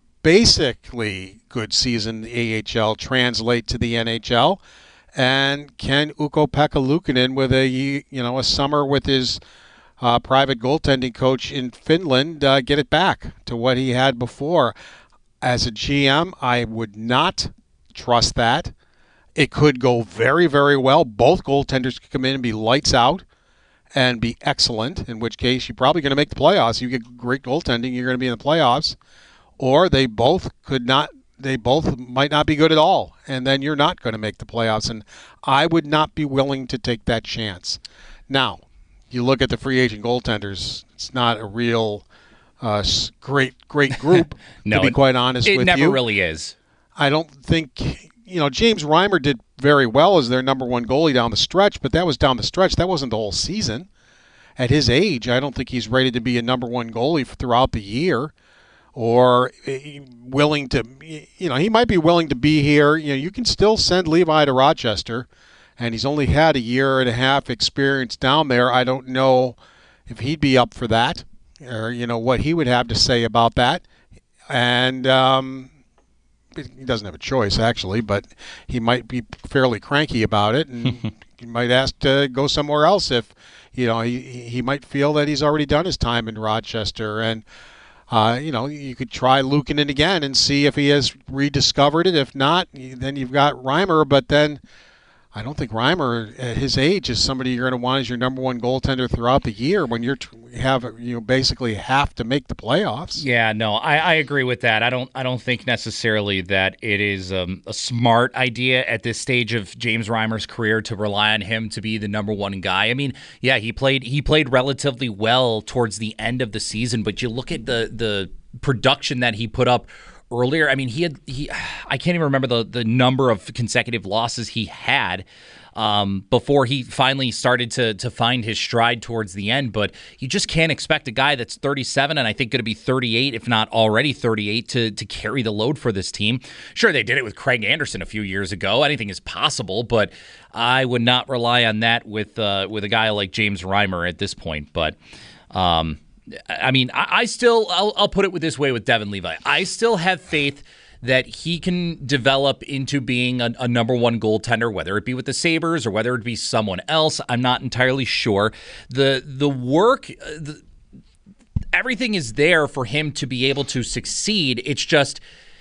basically good season in the A H L translate to the N H L? And can Ukko-Pekka Luukkonen, with a, you know, a summer with his uh, private goaltending coach in Finland, uh, get it back to what he had before? As a G M, I would not trust that. It could go very, very well. Both goaltenders could come in and be lights out and be excellent, in which case you're probably going to make the playoffs. You get great goaltending, you're going to be in the playoffs. Or they both could not, they both might not be good at all, and then you're not going to make the playoffs. And I would not be willing to take that chance. Now, you look at the free agent goaltenders, it's not a real uh, great, great group,
no,
to be
it,
quite honest
it
with
never
you.
really is.
I don't think, you know, James Reimer did very well as their number one goalie down the stretch, but that was down the stretch. That wasn't the whole season. At his age, I don't think he's ready to be a number one goalie throughout the year, or willing to, you know, he might be willing to be here. You know, you can still send Levi to Rochester, and he's only had a year and a half experience down there. I don't know if he'd be up for that, or, you know, what he would have to say about that. And um, he doesn't have a choice, actually, but he might be fairly cranky about it, and he might ask to go somewhere else if, you know, he he might feel that he's already done his time in Rochester. And, uh, you know, you could try Luukkonen again and see if he has rediscovered it. If not, then you've got Reimer. But then I don't think Reimer, at his age, is somebody you're going to want as your number one goaltender throughout the year when you're have you know basically have to make the playoffs.
Yeah, no, I, I agree with that. I don't I don't think necessarily that it is um, a smart idea at this stage of James Reimer's career to rely on him to be the number one guy. I mean, yeah, he played he played relatively well towards the end of the season, but you look at the the production that he put up earlier. I mean, he had he I can't even remember the the number of consecutive losses he had um, before he finally started to to find his stride towards the end. But you just can't expect a guy that's thirty-seven and I think going to be thirty-eight, if not already thirty-eight, to to carry the load for this team. Sure, they did it with Craig Anderson a few years ago. Anything is possible, but I would not rely on that with uh, with a guy like James Reimer at this point. But um, I mean, I, I still, I'll, I'll put it with this way with Devin Levi. I still have faith that he can develop into being a, a number one goaltender, whether it be with the Sabres or whether it be someone else. I'm not entirely sure. The the work, the, everything is there for him to be able to succeed. It's just,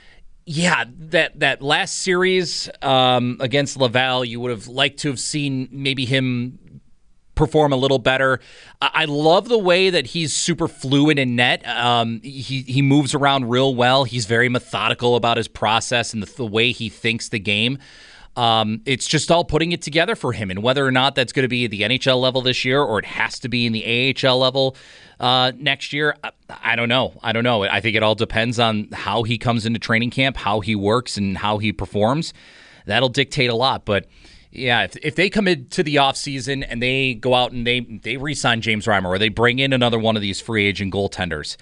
yeah, that, that last series um, against Laval, you would have liked to have seen maybe him perform a little better. I love the way that he's super fluid in net. Um, he he moves around real well. He's very methodical about his process and the, the way he thinks the game. Um, it's just all putting it together for him, and whether or not that's going to be at the N H L level this year or it has to be in the A H L level uh, next year, I, I don't know. I don't know. I think it all depends on how he comes into training camp, how he works, and how he performs. That'll dictate a lot, but yeah, if if they come into the offseason and they go out and they they re-sign James Reimer or they bring in another one of these free agent goaltenders,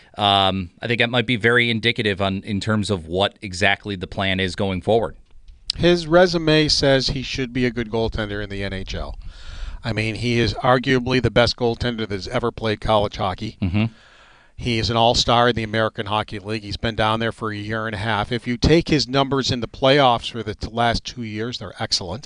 um, I think that might be very indicative on in terms of what exactly the plan is going forward.
His resume says he should be a good goaltender in the N H L. I mean, he is arguably the best goaltender that has ever played college hockey.
Mm-hmm.
He is an all-star in the American Hockey League. He's been down there for a year and a half. If you take his numbers in the playoffs for the last two years, they're excellent.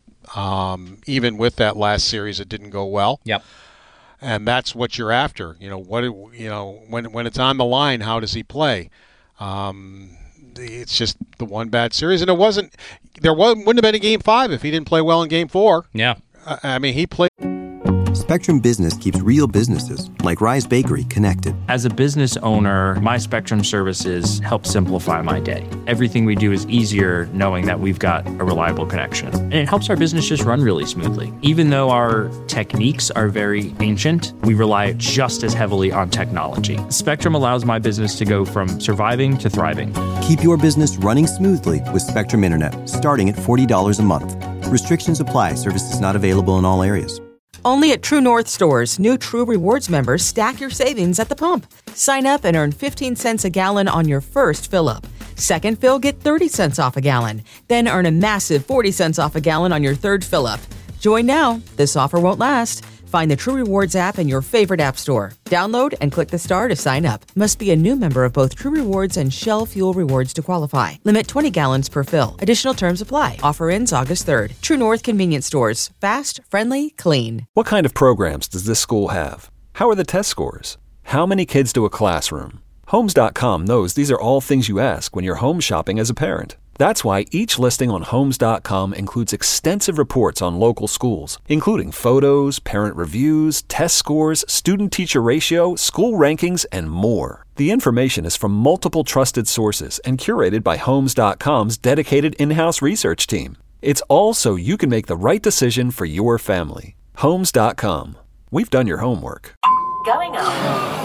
Um, even with that last series, it didn't go well.
Yep.
And that's what you're after. You know what? You know when when it's on the line, how does he play? Um, it's just the one bad series, and it wasn't. There wasn't, wouldn't have been a game five if he didn't play well in game four.
Yeah.
I, I mean, he played.
Spectrum Business keeps real businesses, like Rise Bakery, connected.
As a business owner, my Spectrum services help simplify my day. Everything we do is easier knowing that we've got a reliable connection. And it helps our business just run really smoothly. Even though our techniques are very ancient, we rely just as heavily on technology. Spectrum allows my business to go from surviving to thriving.
Keep your business running smoothly with Spectrum Internet, starting at forty dollars a month. Restrictions apply. Services not available in all areas.
Only at True North stores, new True Rewards members stack your savings at the pump. Sign up and earn fifteen cents a gallon on your first fill-up. Second fill, get thirty cents off a gallon. Then earn a massive forty cents off a gallon on your third fill-up. Join now. This offer won't last. Find the True Rewards app in your favorite app store. Download and click the star to sign up. Must be a new member of both True Rewards and Shell Fuel Rewards to qualify. Limit twenty gallons per fill. Additional terms apply. Offer ends August third. True North Convenience Stores. Fast, friendly, clean.
What kind of programs does this school have? How are the test scores? How many kids to a classroom? Homes dot com knows these are all things you ask when you're home shopping as a parent. That's why each listing on Homes dot com includes extensive reports on local schools, including photos, parent reviews, test scores, student-teacher ratio, school rankings, and more. The information is from multiple trusted sources and curated by Homes dot com's dedicated in-house research team. It's all so you can make the right decision for your family. Homes dot com. We've done your homework.
Going up.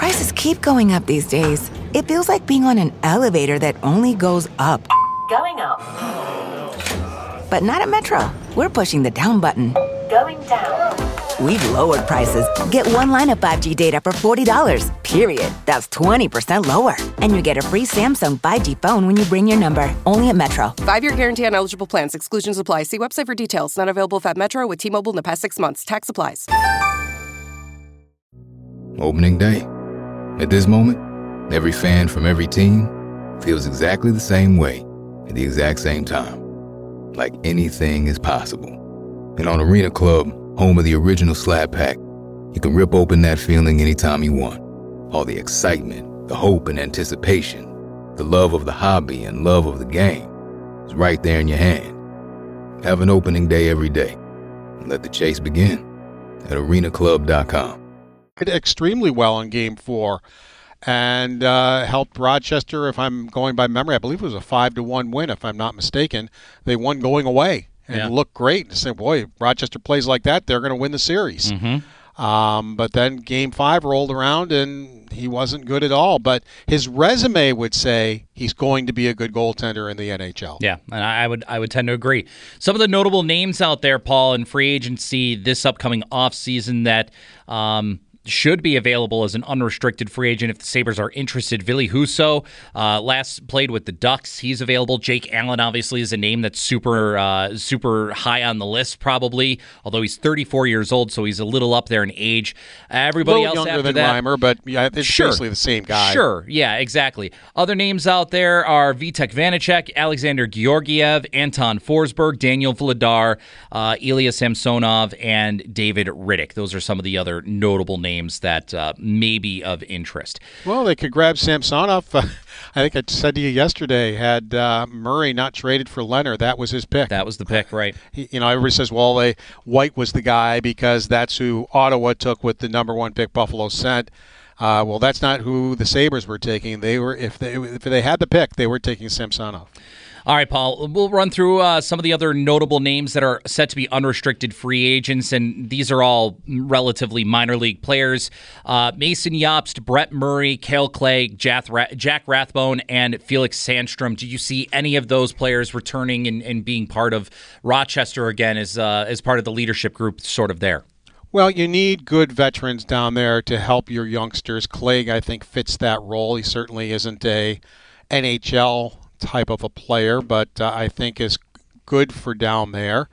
Prices keep going up these days. It feels like being on an elevator that only goes up.
Going up.
But not at Metro. We're pushing the down button.
Going down.
We've lowered prices. Get one line of five G data for forty dollars, period. That's twenty percent lower. And you get a free Samsung five G phone when you bring your number. Only at Metro.
Five-year guarantee on eligible plans. Exclusions apply. See website for details. Not available if at Metro with T-Mobile in the past six months. Tax applies.
Opening day. At this moment, every fan from every team feels exactly the same way at the exact same time. Like anything is possible. And on Arena Club, home of the original Slab Pack, you can rip open that feeling anytime you want. All the excitement, the hope and anticipation, the love of the hobby and love of the game is right there in your hand. Have an opening day every day and let the chase begin at arena club dot com.
Did extremely well in Game Four, and uh, helped Rochester. If I'm going by memory, I believe it was a five to one win. If I'm not mistaken, they won going away and
Yeah.
looked great. I said, "Boy, Rochester plays like that, they're going to win the series."
Mm-hmm.
Um, but then Game Five rolled around, and he wasn't good at all. But his resume would say he's going to be a good goaltender in the N H L.
Yeah, and I would I would tend to agree. Some of the notable names out there, Paul, in free agency this upcoming offseason that um, should be available as an unrestricted free agent if the Sabres are interested. Ville Husso, uh, last played with the Ducks. He's available. Jake Allen, obviously, is a name that's super uh, super high on the list, probably, although he's thirty-four years old, so he's a little up there in age. Everybody
a little
else
younger
after
than
that,
Reimer, but yeah, it's
Sure.
basically the same guy.
Sure, yeah, exactly. Other names out there are Vitek Vanacek, Alexander Georgiev, Anton Forsberg, Daniel Vladar, uh, Ilya Samsonov, and David Riddick. Those are some of the other notable names that uh, may be of interest.
Well, they could grab Samsonov. Uh, I think I said to you yesterday, had uh, Murray not traded for Leonard, that was his pick.
That was the pick, right.
He, you know, everybody says, well, they, White was the guy because that's who Ottawa took with the number one pick Buffalo sent. Uh, well, that's not who the Sabres were taking. They were if they if they had the pick, they were taking Samsonov.
All right, Paul, we'll run through uh, some of the other notable names that are set to be unrestricted free agents, and these are all relatively minor league players. Uh, Mason Jobst, Brett Murray, Cale Clay, Jack, Jack Rathbone, and Felix Sandstrom. Do you see any of those players returning and, and being part of Rochester again as, uh, as part of the leadership group sort of there?
Well, you need good veterans down there to help your youngsters. Clay, I think, fits that role. He certainly isn't a N H L type of a player, but uh, I think is good for down there.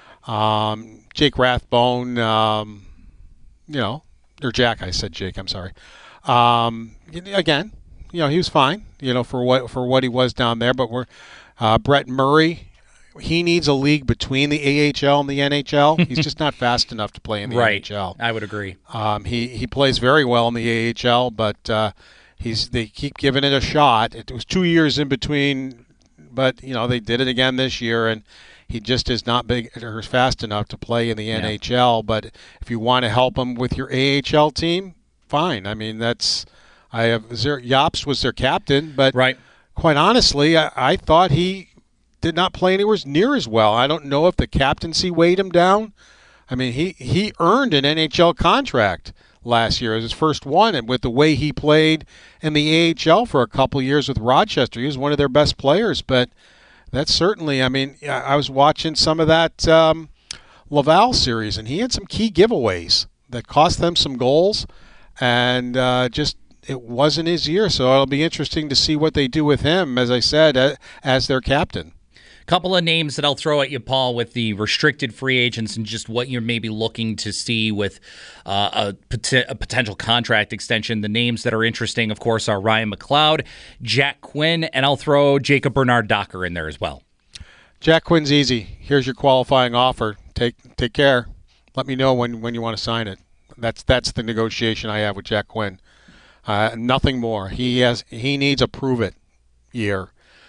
Um, Jake Rathbone, um, you know, or Jack, I said Jake, I'm sorry. Um, again, you know, he was fine, you know, for what for what he was down there, but we're uh, Brett Murray, he needs a league between the A H L and the N H L. He's just not fast enough to play in the
right.
N H L.
I would agree.
Um, he, he plays very well in the A H L, but uh, He's they keep giving it a shot. It was two years in between, but you know they did it again this year, and he just is not big or fast enough to play in the yeah. N H L. But if you want to help him with your A H L team, fine. I mean that's I have Jobst was their captain, but
right.
quite honestly, I, I thought he did not play anywhere near as well. I don't know if the captaincy weighed him down. I mean he he earned an N H L contract last year as his first one, and with the way he played in the A H L for a couple of years with Rochester, he was one of their best players. But that's certainly, I mean, I was watching some of that um, Laval series, and he had some key giveaways that cost them some goals, and uh, just it wasn't his year. So it'll be interesting to see what they do with him, as I said, as their captain.
Couple of names that I'll throw at you, Paul, with the restricted free agents and just what you're maybe looking to see with uh, a, pot- a potential contract extension. The names that are interesting, of course, are Ryan McLeod, Jack Quinn, and I'll throw Jacob Bernard-Docker in there as well.
Jack Quinn's easy. Here's your qualifying offer. Take take care. Let me know when, when you want to sign it. That's that's the negotiation I have with Jack Quinn. Uh, nothing more. He has he needs a prove it year.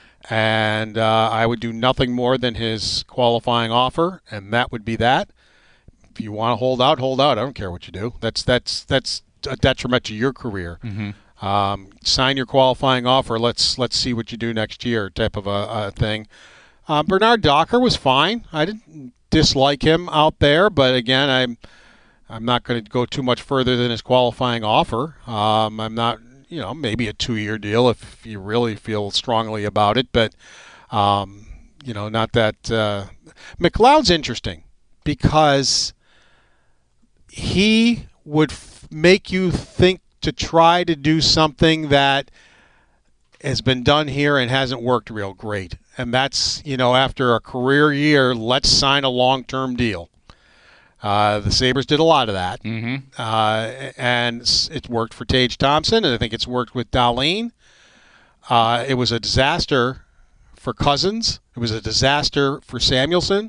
And uh, I would do nothing more than his qualifying offer, and that would be that. If you want to hold out, hold out. I don't care what you do. That's that's that's a detriment to your career.
Mm-hmm.
Um, sign your qualifying offer. Let's let's see what you do next year, type of a, a thing. Uh, Bernard-Docker was fine. I didn't dislike him out there, but again, I'm I'm not going to go too much further than his qualifying offer. Um, I'm not, you know, maybe a two-year deal if you really feel strongly about it. But, um, you know, not that uh, McLeod's interesting because he would f- make you think to try to do something that has been done here and hasn't worked real great. And that's, you know, after a career year, let's sign a long-term deal. Uh, the Sabres did a lot of that.
Mm-hmm.
Uh, and it worked for Tage Thompson, and I think it's worked with Dahlin. Uh, it was a disaster for Cousins. It was a disaster for Samuelsson.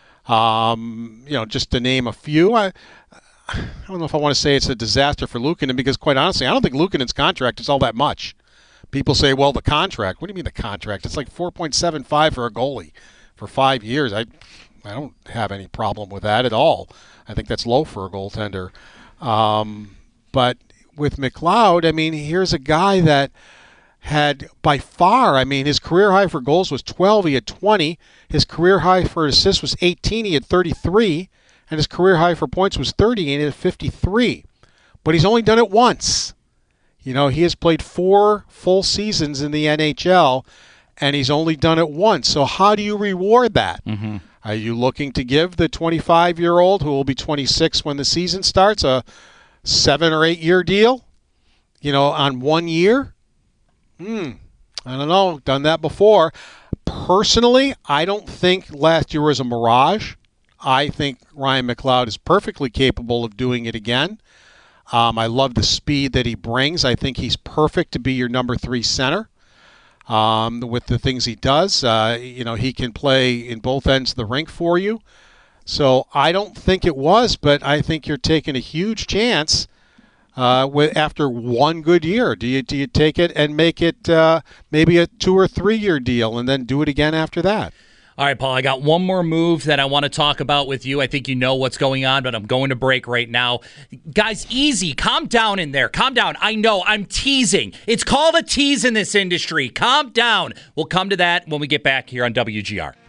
Um, you know, just to name a few. I, I don't know if I want to say it's a disaster for Luukkonen because, quite honestly, I don't think Luukkonen's contract is all that much. People say, well, the contract. What do you mean the contract? It's like four point seven five for a goalie for five years. I I don't have any problem with that at all. I think that's low for a goaltender. Um, but with McLeod, I mean, here's a guy that had by far, I mean, his career high for goals was twelve. He had twenty. His career high for assists was eighteen. He had thirty-three. And his career high for points was thirty, and he had fifty-three. But he's only done it once. You know, he has played four full seasons in the N H L, and he's only done it once. So how do you reward that?
Mm-hmm.
Are you looking to give the twenty-five-year-old, who will be twenty-six when the season starts, a seven- or eight-year deal, you know, on one year? Hmm, I don't know. Done that before. Personally, I don't think last year was a mirage. I think Ryan McLeod is perfectly capable of doing it again. Um, I love the speed that he brings. I think he's perfect to be your number three center. Um, with the things he does, uh, you know, he can play in both ends of the rink for you. So I don't think it was, but I think you're taking a huge chance uh, with, after one good year. Do you do you take it and make it uh, maybe a two or three year deal and then do it again after that?
All right, Paul, I got one more move that I want to talk about with you. I think you know what's going on, but I'm going to break right now. Guys, easy. Calm down in there. Calm down. I know I'm teasing. It's called a tease in this industry. Calm down. We'll come to that when we get back here on W G R.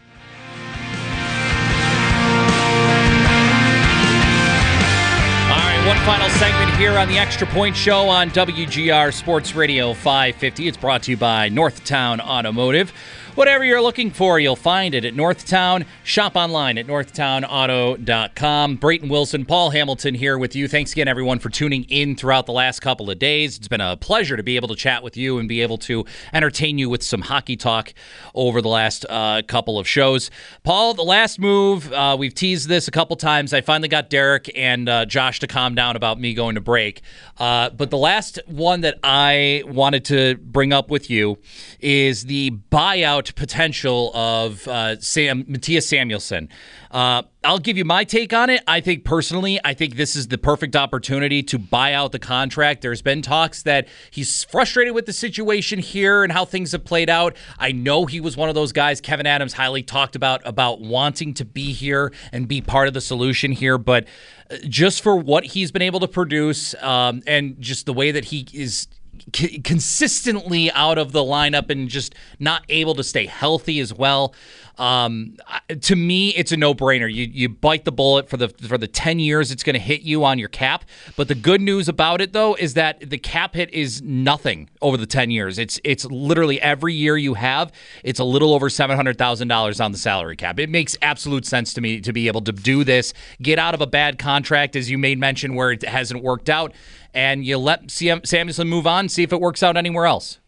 All right, one final segment here on the Extra Point Show on W G R Sports Radio five fifty. It's brought to you by Northtown Automotive. Whatever you're looking for, you'll find it at Northtown. Shop online at northtown auto dot com. Brayton Wilson, Paul Hamilton here with you. Thanks again, everyone, for tuning in throughout the last couple of days. It's been a pleasure to be able to chat with you and be able to entertain you with some hockey talk over the last uh, couple of shows. Paul, the last move, uh, we've teased this a couple times. I finally got Derek and uh, Josh to calm down about me going to break. Uh, but the last one that I wanted to bring up with you is the buyout potential of uh, Sam Mattias Samuelsson. Uh, I'll give you my take on it. I think personally, I think this is the perfect opportunity to buy out the contract. There's been talks that he's frustrated with the situation here and how things have played out. I know he was one of those guys Kevin Adams highly talked about, about wanting to be here and be part of the solution here, but just for what he's been able to produce um, and just the way that he is consistently out of the lineup and just not able to stay healthy as well. Um, to me, it's a no-brainer. You you bite the bullet for the for the ten years it's going to hit you on your cap. But the good news about it, though, is that the cap hit is nothing over the ten years. It's it's literally every year you have, it's a little over seven hundred thousand dollars on the salary cap. It makes absolute sense to me to be able to do this, get out of a bad contract, as you made mention, where it hasn't worked out, and you let Sam, Samuelsson move on, see if it works out anywhere else.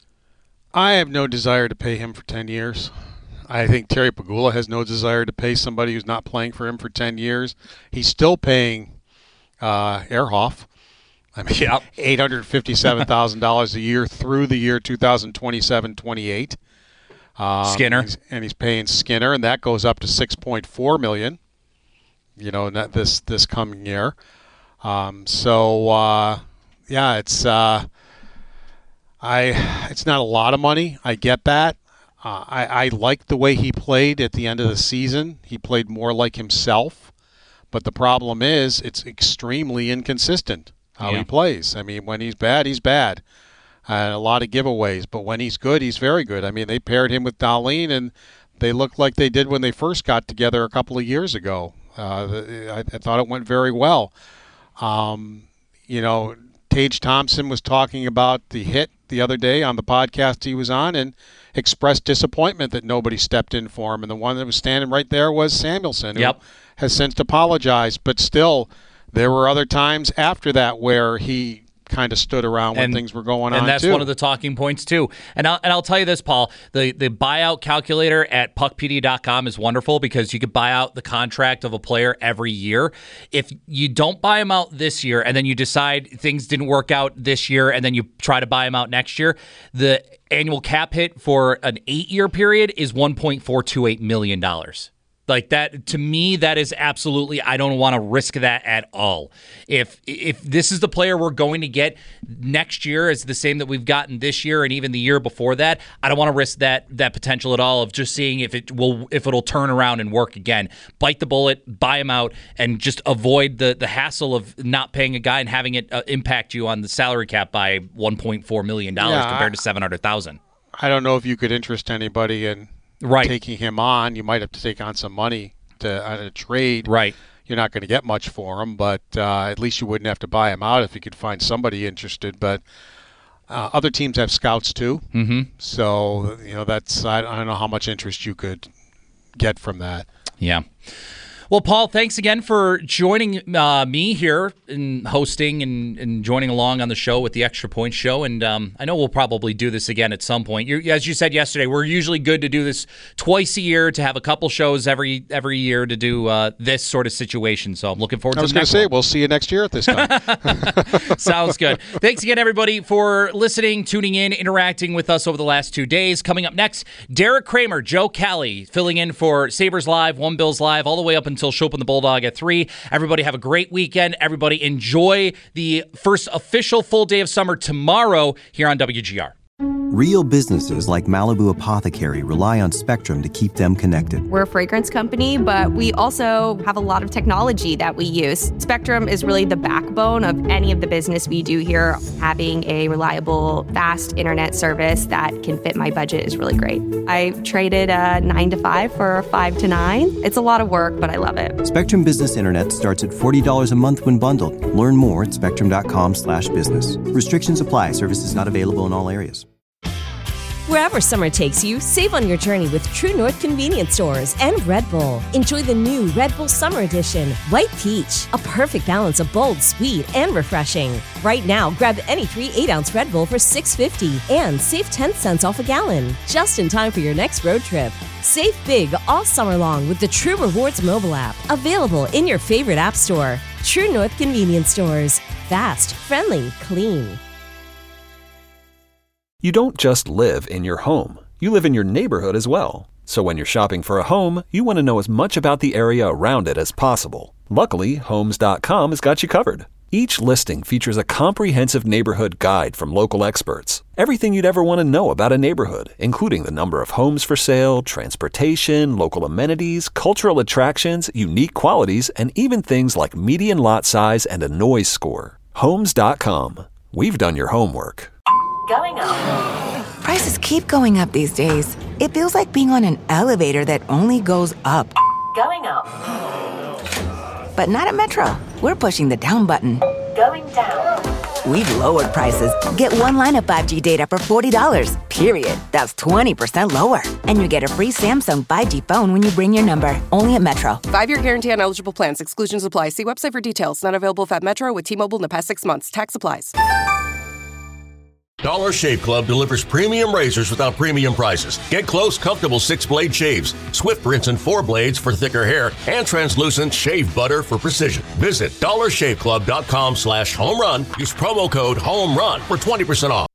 I have no desire to pay him for ten years. I think Terry Pegula has no desire to pay somebody who's not playing for him for ten years. He's still paying uh, Ehrhoff. I mean, yep. eight hundred fifty-seven thousand dollars a year through the year two thousand twenty-seven twenty-eight. Um,
Skinner.
He's, and he's paying Skinner, and that goes up to six point four million dollars, you know, not this, this coming year. Um, so, uh, yeah, it's uh, I. It's not a lot of money. I get that. Uh, I, I liked the way he played at the end of the season. He played more like himself. But the problem is it's extremely inconsistent how
yeah.
he plays. I mean, when he's bad, he's bad. Uh, a lot of giveaways. But when he's good, he's very good. I mean, they paired him with Dahlin, and they look like they did when they first got together a couple of years ago. Uh, the, I, I thought it went very well. Um, you know, Tage Thompson was talking about the hit the other day on the podcast he was on and expressed disappointment that nobody stepped in for him. And the one that was standing right there was Samuelson, who
Yep.
has since apologized. But still, there were other times after that where he kind of stood around when
And-
things were going on,
And that's
too.
one of the talking points, too. And I'll, and I'll tell you this, Paul. The, the buyout calculator at puck p d dot com is wonderful because you could buy out the contract of a player every year. If you don't buy him out this year and then you decide things didn't work out this year and then you try to buy him out next year, the annual cap hit for an eight-year period is one point four two eight million dollars. Like that, to me, that is absolutely, I don't want to risk that at all. If if this is the player we're going to get next year is the same that we've gotten this year and even the year before that, I don't want to risk that that potential at all of just seeing if it will if it'll turn around and work again. Bite the bullet, buy him out, and just avoid the the hassle of not paying a guy and having it uh, impact you on the salary cap by one point four million dollars
Yeah,
compared
I-
to seven hundred thousand dollars.
I don't know if you could interest anybody in
Right.
taking him on. You might have to take on some money to on a trade.
Right.
You're not going to get much for him, but uh, at least you wouldn't have to buy him out if you could find somebody interested. But uh, other teams have scouts too,
mm-hmm.
so you know that's I, I don't know how much interest you could get from that.
Yeah. Well, Paul, thanks again for joining uh, me here and hosting and, and joining along on the show with the Extra Point Show. And um, I know we'll probably do this again at some point. You're, as you said yesterday, we're usually good to do this twice a year, to have a couple shows every every year to do uh, this sort of situation. So I'm looking forward
I
to
was
the
going to
next
say
one.
we'll see you next year at this time.
Sounds good. Thanks again, everybody, for listening, tuning in, interacting with us over the last two days. Coming up next, Derek Kramer, Joe Cali, filling in for Sabres Live, One Bills Live, all the way up until Chopin the Bulldog at three. Everybody have a great weekend. Everybody enjoy the first official full day of summer tomorrow here on W G R.
Real businesses like Malibu Apothecary rely on Spectrum to keep them connected.
We're a fragrance company, but we also have a lot of technology that we use. Spectrum is really the backbone of any of the business we do here. Having a reliable, fast internet service that can fit my budget is really great. I traded a nine to five for a five to nine. It's a lot of work, but I love it.
Spectrum Business Internet starts at forty dollars a month when bundled. Learn more at spectrum.com slash business. Restrictions apply. Services not available in all areas.
Wherever summer takes you, save on your journey with True North Convenience Stores and Red Bull. Enjoy the new Red Bull Summer Edition, White Peach, a perfect balance of bold, sweet, and refreshing. Right now, grab any three eight-ounce Red Bull for six fifty and save ten cents off a gallon, just in time for your next road trip. Save big all summer long with the True Rewards mobile app, available in your favorite app store. True North Convenience Stores. Fast, friendly, clean.
You don't just live in your home. You live in your neighborhood as well. So when you're shopping for a home, you want to know as much about the area around it as possible. Luckily, Homes dot com has got you covered. Each listing features a comprehensive neighborhood guide from local experts. Everything you'd ever want to know about a neighborhood, including the number of homes for sale, transportation, local amenities, cultural attractions, unique qualities, and even things like median lot size and a noise score. Homes dot com. We've done your homework.
Going up.
Prices keep going up these days. It feels like being on an elevator that only goes up.
Going up.
But not at Metro. We're pushing the down button.
Going down.
We've lowered prices. Get one line of five G data for forty dollars, period. That's twenty percent lower. And you get a free Samsung five G phone when you bring your number. Only at Metro.
Five-year guarantee on eligible plans. Exclusions apply. See website for details. Not available if at Metro with T-Mobile in the past six months. Tax applies.
Dollar Shave Club delivers premium razors without premium prices. Get close, comfortable six-blade shaves, swift rinse and four blades for thicker hair, and translucent shave butter for precision. Visit dollar shave club dot com slash home run. Use promo code HOME RUN for twenty percent off.